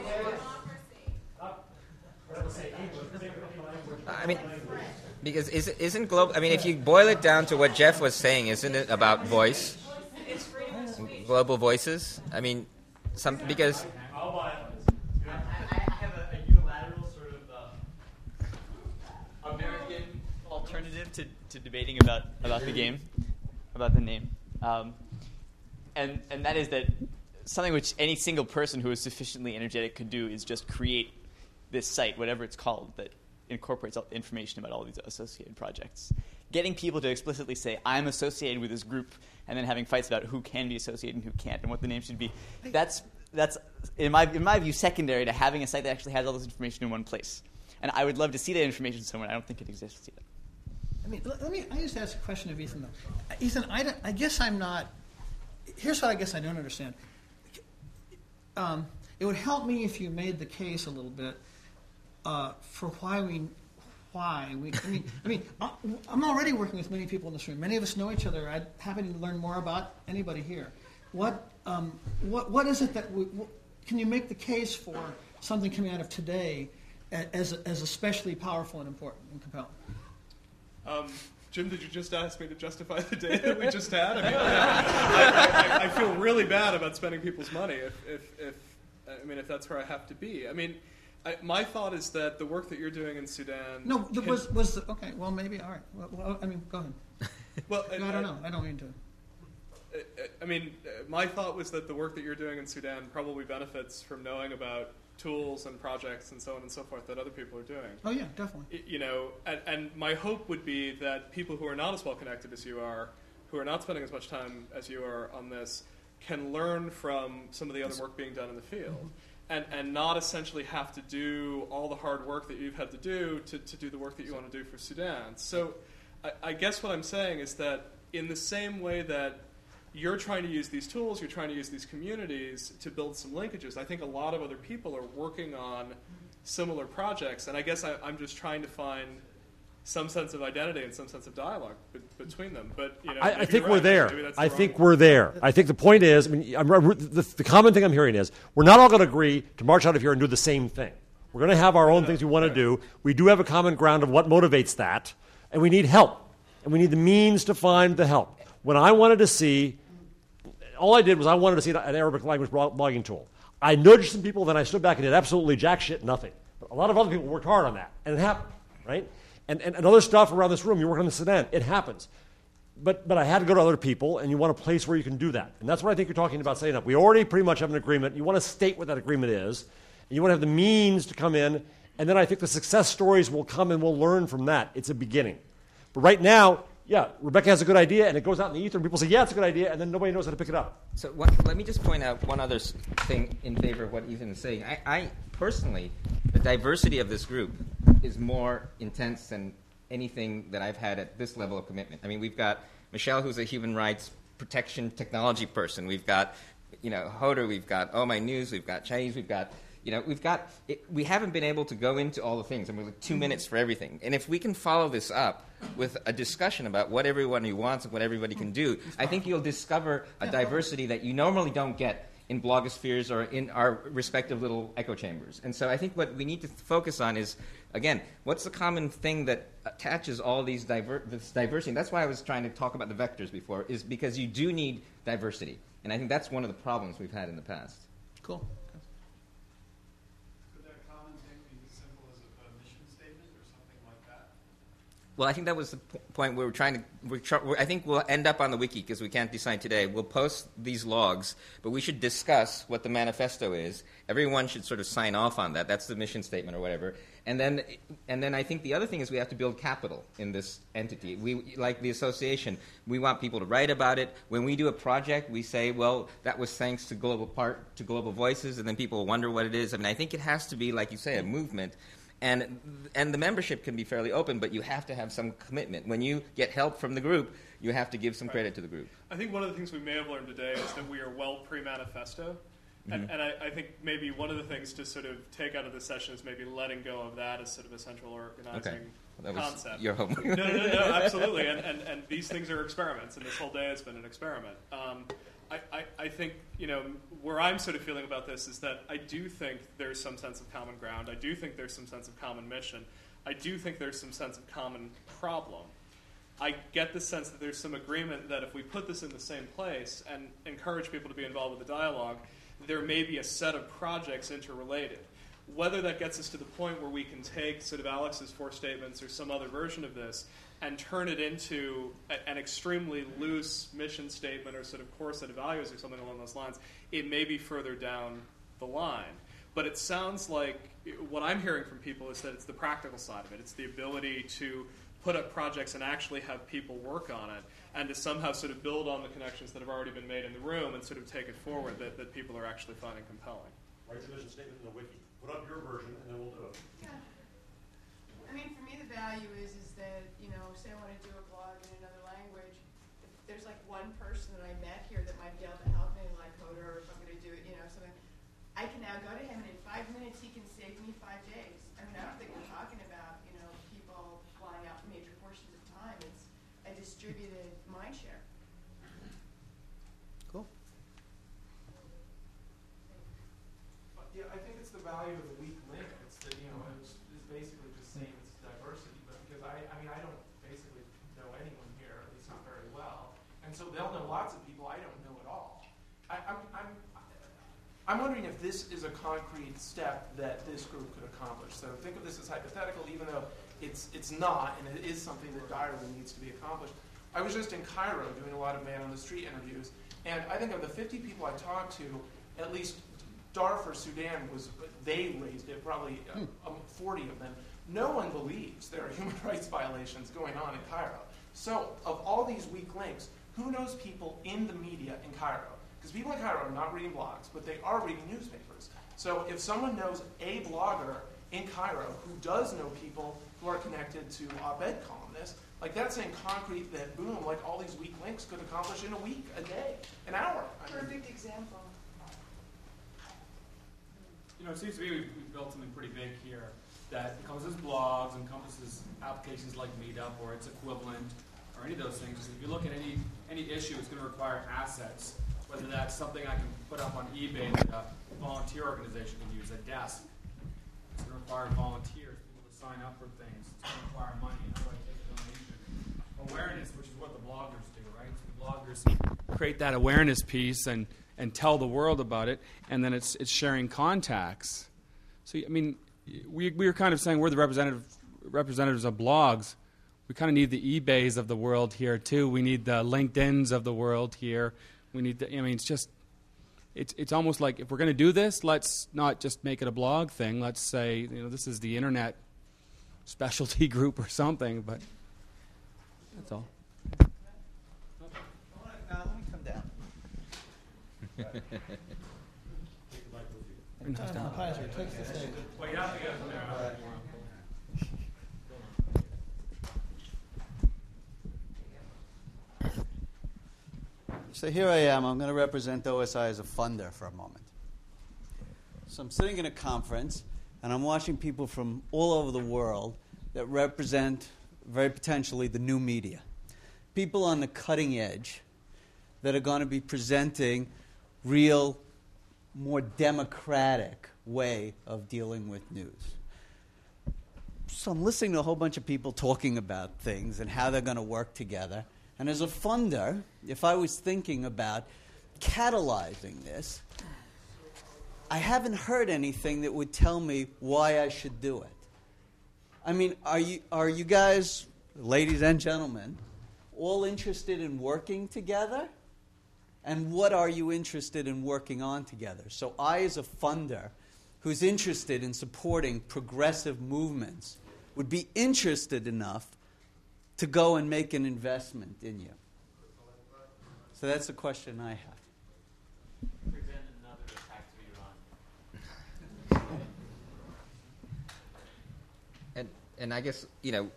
[SPEAKER 3] I mean, because is, isn't global? I mean, if you boil it down to what Jeff was saying, isn't it about voice? Global voices. I mean, some because.
[SPEAKER 6] Alternative to, to debating about, about the game, about the name. Um, and, and that is that something which any single person who is sufficiently energetic could do is just create this site, whatever it's called, that incorporates all information about all these associated projects. Getting people to explicitly say, I'm associated with this group, and then having fights about who can be associated and who can't and what the name should be, that's, that's in, my, in my view, secondary to having a site that actually has all this information in one place. And I would love to see that information somewhere. I don't think it exists yet.
[SPEAKER 4] I mean, let, let me. I just ask a question of Ethan, though. Ethan, I, don't, I guess I'm not. Here's what I guess I don't understand. Um, it would help me if you made the case a little bit uh, for why we, why we. I mean, I mean, I'm already working with many people in this room. Many of us know each other. I'm happy to learn more about anybody here. What, um, what, what is it that we, what, can you make the case for something coming out of today as as especially powerful and important and compelling?
[SPEAKER 7] Um, Jim, did you just ask me to justify the day that we just had? I mean, I, I, I feel really bad about spending people's money if, if, if I mean, if that's where I have to be. I mean, I, my thought is that the work that you're doing in Sudan.
[SPEAKER 4] No, the, was was the, okay. Well, maybe all right. Well, well I mean, go ahead.
[SPEAKER 7] Well,
[SPEAKER 4] no, I, I don't know. I don't mean to.
[SPEAKER 7] I mean, my thought was that the work that you're doing in Sudan probably benefits from knowing about tools and projects and so on and so forth that other people are doing.
[SPEAKER 4] Oh yeah, definitely.
[SPEAKER 7] You know, and, and my hope would be that people who are not as well connected as you are, who are not spending as much time as you are on this, can learn from some of the other work being done in the field, mm-hmm. and and not essentially have to do all the hard work that you've had to do to, to do the work that you want to do for Sudan. So I, I guess what I'm saying is that in the same way that you're trying to use these tools, you're trying to use these communities to build some linkages. I think a lot of other people are working on similar projects, and I guess I, I'm just trying to find some sense of identity and some sense of dialogue be- between them. But you know,
[SPEAKER 9] I, I think
[SPEAKER 7] right.
[SPEAKER 9] we're there.
[SPEAKER 7] The
[SPEAKER 9] I think
[SPEAKER 7] one.
[SPEAKER 9] we're there. I think the point is, I mean, I'm, the, the common thing I'm hearing is we're not all going to agree to march out of here and do the same thing. We're going to have our own things we want to do. We do have a common ground of what motivates that, and we need help, and we need the means to find the help. When I wanted to see, all I did was I wanted to see an Arabic language blogging tool. I nudged some people, then I stood back and did absolutely jack shit, nothing. But a lot of other people worked hard on that, and it happened, right? And, and, and other stuff around this room, you work on the Sudan, it happens. But, but I had to go to other people, and you want a place where you can do that. And that's what I think you're talking about setting up. We already pretty much have an agreement. You want to state what that agreement is, and you want to have the means to come in And then I think the success stories will come and we'll learn from that. It's a beginning. But right now, yeah, Rebecca has a good idea, and it goes out in the ether, and people say, yeah, it's a good idea, and then nobody knows how to pick it up.
[SPEAKER 3] So what, let me just point out one other s- thing in favor of what Ethan is saying. I, I personally, the diversity of this group is more intense than anything that I've had at this level of commitment. I mean, we've got Michelle, who's a human rights protection technology person. We've got, you know, Hoder. We've got Oh My News. We've got Chinese. We've got, you know, we've got. It, we haven't been able to go into all the things. I mean, like two minutes for everything. And if we can follow this up with a discussion about what everybody wants and what everybody can do, I think you'll discover a diversity that you normally don't get in blogospheres or in our respective little echo chambers. And so I think what we need to focus on is, again, what's the common thing that attaches all these diver- this diversity? And that's why I was trying to talk about the vectors before, is because you do need diversity. And I think that's one of the problems we've had in the past.
[SPEAKER 1] Cool.
[SPEAKER 8] Could that common thing be as simple as a, a mission statement or something like that?
[SPEAKER 3] Well, I think that was the p- point where we're trying to. We're tr- we're, I think we'll end up on the wiki because we can't decide today. We'll post these logs, but we should discuss what the manifesto is. Everyone should sort of sign off on that. That's the mission statement or whatever. And then, and then I think the other thing is we have to build capital in this entity. We, like the association, we want people to write about it. When we do a project, we say, well, that was thanks to Global Part to Global Voices, and then people wonder what it is. I mean, I think it has to be, like you say, a movement. And and the membership can be fairly open, but you have to have some commitment. When you get help from the group, you have to give some credit to the group.
[SPEAKER 7] I think one of the things we may have learned today is that we are well pre-manifesto. And,
[SPEAKER 3] Mhm.
[SPEAKER 7] and I, I think maybe one of the things to sort of take out of this session is maybe letting go of that as sort of a central organizing
[SPEAKER 3] Okay. Well, that was
[SPEAKER 7] concept.
[SPEAKER 3] your homework.
[SPEAKER 7] no, no, no, no, absolutely. And, and, and these things are experiments, and this whole day has been an experiment. Um, I, I, I think, you know, where I'm sort of feeling about this is that I do think there's some sense of common ground. I do think there's some sense of common mission. I do think there's some sense of common problem. I get the sense that there's some agreement that if we put this in the same place and encourage people to be involved with the dialogue, there may be a set of projects interrelated. Whether that gets us to the point where we can take sort of Alex's four statements or some other version of this and turn it into a, an extremely loose mission statement or sort of core set of values or something along those lines, it may be further down the line. But it sounds like what I'm hearing from people is that it's the practical side of it. It's the ability to put up projects and actually have people work on it, and to somehow sort of build on the connections that have already been made in the room and sort of take it forward that, that people are actually finding compelling.
[SPEAKER 9] Write the mission statement in the wiki. Put up your version, and then we'll do it.
[SPEAKER 2] Yeah. I mean, for me, the value is is that, you know, say I want to do a blog in another language, if there's like one person that I met here that might be able to help me, like Hoder, or if I'm going to do it, you know, something, I can now go to him, and in five minutes he can save me five days. I mean, I don't think we're talking about, you know, people flying out major portions of time. It's a distributed mind share.
[SPEAKER 1] Cool.
[SPEAKER 18] Yeah, I think it's the value of the weak link. It's the, you know, it's, it's basically just saying it's diversity. But because I, I mean, I don't basically know anyone here, at least not very well, and so they'll know lots of people I don't know at all. I, I'm, I'm, I'm wondering if this is a concrete step that this group could accomplish. So think of this as hypothetical, even though it's it's not, and it is something that direly needs to be accomplished. I was just in Cairo doing a lot of man on the street interviews, and I think of the fifty people I talked to, at least Darfur, Sudan, was they raised it, probably uh, um, forty of them. No one believes there are human rights violations going on in Cairo. So of all these weak links, who knows people in the media in Cairo? Because people in Cairo are not reading blogs, but they are reading newspapers. So if someone knows a blogger in Cairo who does know people who are connected to op-ed columnists, like that's saying concrete that, boom, like all these weak links could accomplish in a week, a day, an hour. I mean,
[SPEAKER 2] Perfect example.
[SPEAKER 8] You know, it seems to me we've, we've built something pretty big here that encompasses blogs, encompasses applications like Meetup or its equivalent, or any of those things. If you look at any any issue, it's going to require assets, whether that's something I can put up on eBay that a volunteer organization can use, a desk. It's going to require volunteers, people to sign up for things. It's going to require money. How do I take a donation? Awareness, which is what the bloggers do, right? So the bloggers create that awareness piece and and tell the world about it, and then it's it's sharing contacts. So I mean, we we were kind of saying we're the representative representatives of blogs. We kind of need the eBays of the world here too. We need the LinkedIn's of the world here. We need the. I mean, it's just it's it's almost like if we're going to do this, let's not just make it a blog thing. Let's say, you know, this is the internet specialty group or something. But that's all.
[SPEAKER 1] Uh, let me come down. So here I am. I'm going to represent O S I as a funder for a moment. So I'm sitting in a conference, and I'm watching people from all over the world that represent, very potentially, the new media. People on the cutting edge that are going to be presenting real, more democratic way of dealing with news. So I'm listening to a whole bunch of people talking about things and how they're going to work together. And as a funder, if I was thinking about catalyzing this, I haven't heard anything that would tell me why I should do it. I mean, are you are you guys, ladies and gentlemen, all interested in working together? And what are you interested in working on together? So I, as a funder who's interested in supporting progressive movements, would be interested enough to go and make an investment in you. So that's the question I have.
[SPEAKER 6] Present another attack to Iran.
[SPEAKER 3] And and I guess, you know,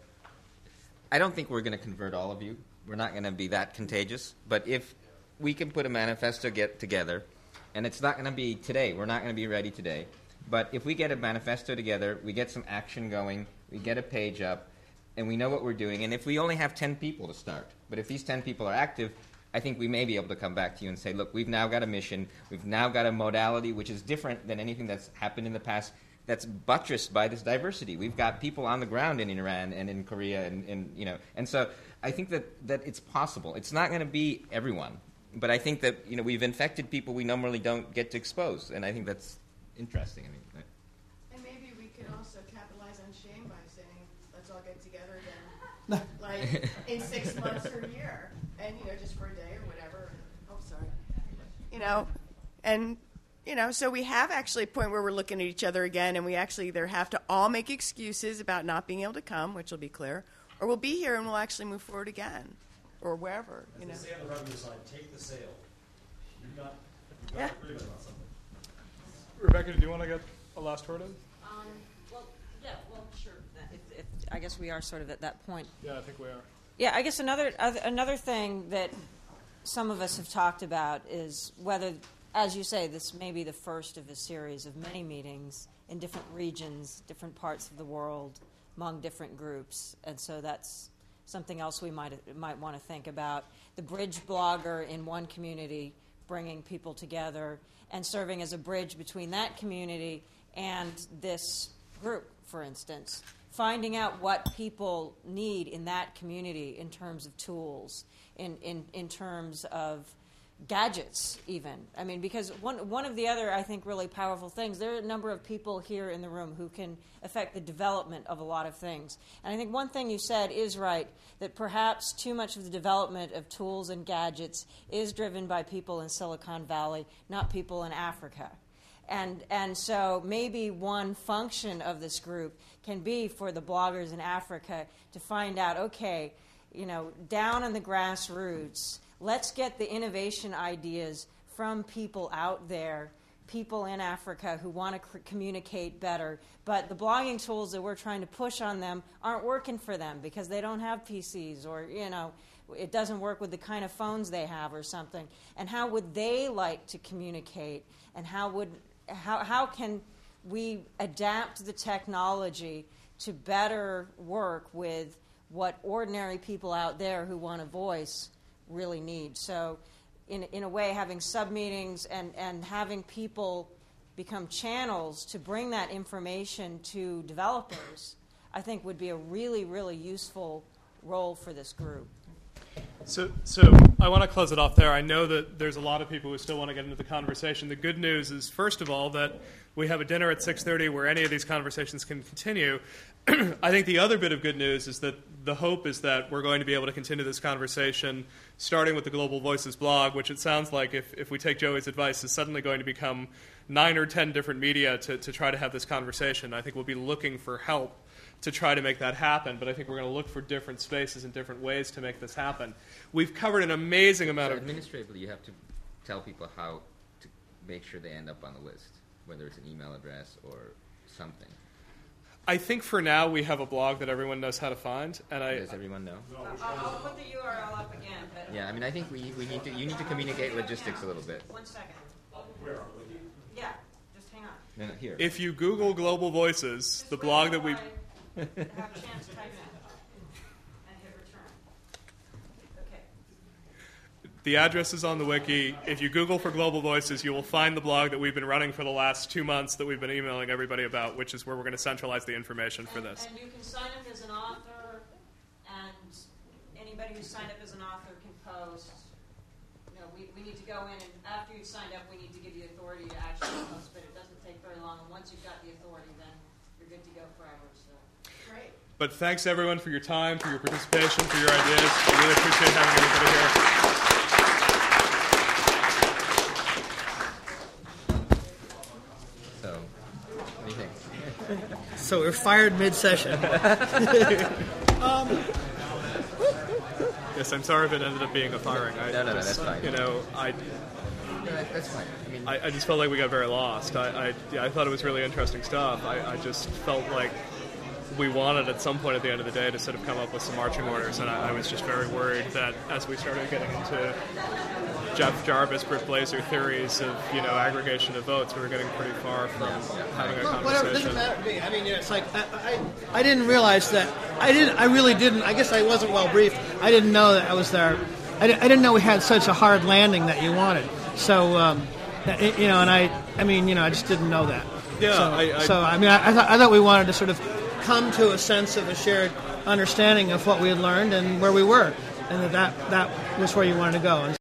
[SPEAKER 3] I don't think we're going to convert all of you. We're not going to be that contagious. But if we can put a manifesto get together, and it's not going to be today. We're not going to be ready today. But if we get a manifesto together, we get some action going, we get a page up, and we know what we're doing. And if we only have ten people to start, but if these ten people are active, I think we may be able to come back to you and say, look, we've now got a mission. We've now got a modality which is different than anything that's happened in the past, that's buttressed by this diversity. We've got people on the ground in Iran and in Korea, and, and you know, and so I think that, that it's possible. It's not going to be everyone, but I think that, you know, we've infected people we normally don't get to expose, and I think that's interesting. I mean, I,
[SPEAKER 2] and maybe we could also capitalize on shame by saying, let's all get together again, like in six months or a year, and you know, just for a day or whatever. Oh, sorry. You know, and you know, so we have actually a point where we're looking at each other again, and we actually either have to all make excuses about not being able to come, which will be clear, or we'll be here and we'll actually move forward again, or wherever. You know.
[SPEAKER 9] As they say on the revenue side, take the sale. You've got, you've got
[SPEAKER 2] Yeah.
[SPEAKER 9] agreement about something.
[SPEAKER 7] Rebecca, do you want to get a last word in?
[SPEAKER 17] Um, well, yeah, well, sure. If, if, I guess we are sort of at that point.
[SPEAKER 7] Yeah, I think we are.
[SPEAKER 17] Yeah, I guess another uh, another thing that some of us have talked about is whether, as you say, this may be the first of a series of many meetings in different regions, different parts of the world, among different groups, and so that's something else we might might want to think about. The bridge blogger in one community bringing people together and serving as a bridge between that community and this group, for instance. Finding out what people need in that community in terms of tools, in, in, in terms of gadgets even. I mean, because one, one of the other, I think, really powerful things, there are a number of people here in the room who can affect the development of a lot of things. And I think one thing you said is right, that perhaps too much of the development of tools and gadgets is driven by people in Silicon Valley, not people in Africa. And and so maybe one function of this group can be for the bloggers in Africa to find out, okay, you know, down in the grassroots, let's get the innovation ideas from people out there, people in Africa who want to c- communicate better. But the blogging tools that we're trying to push on them aren't working for them because they don't have P Cs, or, you know, it doesn't work with the kind of phones they have or something. And how would they like to communicate? And how would how how can we adapt the technology to better work with what ordinary people out there who want a voice really need? So in in a way, having sub-meetings and, and having people become channels to bring that information to developers, I think would be a really, really useful role for this group.
[SPEAKER 7] So, so I want to close it off there. I know that there's a lot of people who still want to get into the conversation. The good news is, first of all, that we have a dinner at six thirty where any of these conversations can continue. I think the other bit of good news is that the hope is that we're going to be able to continue this conversation, starting with the Global Voices blog, which it sounds like, if, if we take Joey's advice, is suddenly going to become nine or ten different media to, to try to have this conversation. I think we'll be looking for help to try to make that happen, but I think we're going to look for different spaces and different ways to make this happen. We've covered an amazing amount
[SPEAKER 3] so
[SPEAKER 7] of...
[SPEAKER 3] Administratively, you have to tell people how to make sure they end up on the list, whether it's an email address or something.
[SPEAKER 7] I think for now we have a blog that everyone knows how to find, and I...
[SPEAKER 3] Does everyone know?
[SPEAKER 17] I'll put the U R L up again. But
[SPEAKER 3] Yeah, I mean, I think we, we need to, you need to communicate logistics a little bit.
[SPEAKER 17] One second. Where are we? Yeah, just hang on.
[SPEAKER 3] No, no, here.
[SPEAKER 7] If you Google Global Voices, the blog that we...
[SPEAKER 17] Have a chance to type in and hit return. Okay.
[SPEAKER 7] The address is on the wiki. If you Google for Global Voices, you will find the blog that we've been running for the last two months that we've been emailing everybody about, which is where we're going to centralize the information for this.
[SPEAKER 17] And you can sign up as an author, and anybody who's signed up as an author can post. You know, we, we need to go in, and after you've signed up, we need to give you authority to actually post, but it doesn't take very long. And once you've got the authority, then you're good to go forever. So. Great.
[SPEAKER 7] But thanks, everyone, for your time, for your participation, for your ideas. I really appreciate having everybody here.
[SPEAKER 3] So, what do you think?
[SPEAKER 4] So we're fired mid-session. um,
[SPEAKER 7] Yes, I'm sorry if it ended up being a firing. I
[SPEAKER 3] No, no, no,
[SPEAKER 7] just,
[SPEAKER 3] that's fine.
[SPEAKER 7] You know, I...
[SPEAKER 3] No, that- that's fine. I mean,
[SPEAKER 7] I, I just felt like we got very lost. I, I, yeah, I thought it was really interesting stuff. I, I just felt like we wanted at some point at the end of the day to sort of come up with some marching orders, and I, I was just very worried that as we started getting into Jeff Jarvis, Britt Blazer theories of, you know, aggregation of votes, we were getting pretty far from having a
[SPEAKER 4] Well, whatever, it doesn't
[SPEAKER 7] conversation.
[SPEAKER 4] matter to me. I mean, you know, it's like I, I, I didn't realize that. I didn't. I really didn't. I guess I wasn't well briefed. I didn't know that I was there. I didn't, I didn't know we had such a hard landing that you wanted. So, um, it, you know, and I, I mean, you know, I just didn't know that.
[SPEAKER 7] Yeah,
[SPEAKER 4] So,
[SPEAKER 7] I- I-
[SPEAKER 4] so I mean, I, I, thought, I thought we wanted to sort of come to a sense of a shared understanding of what we had learned and where we were, and that that, that was where you wanted to go. And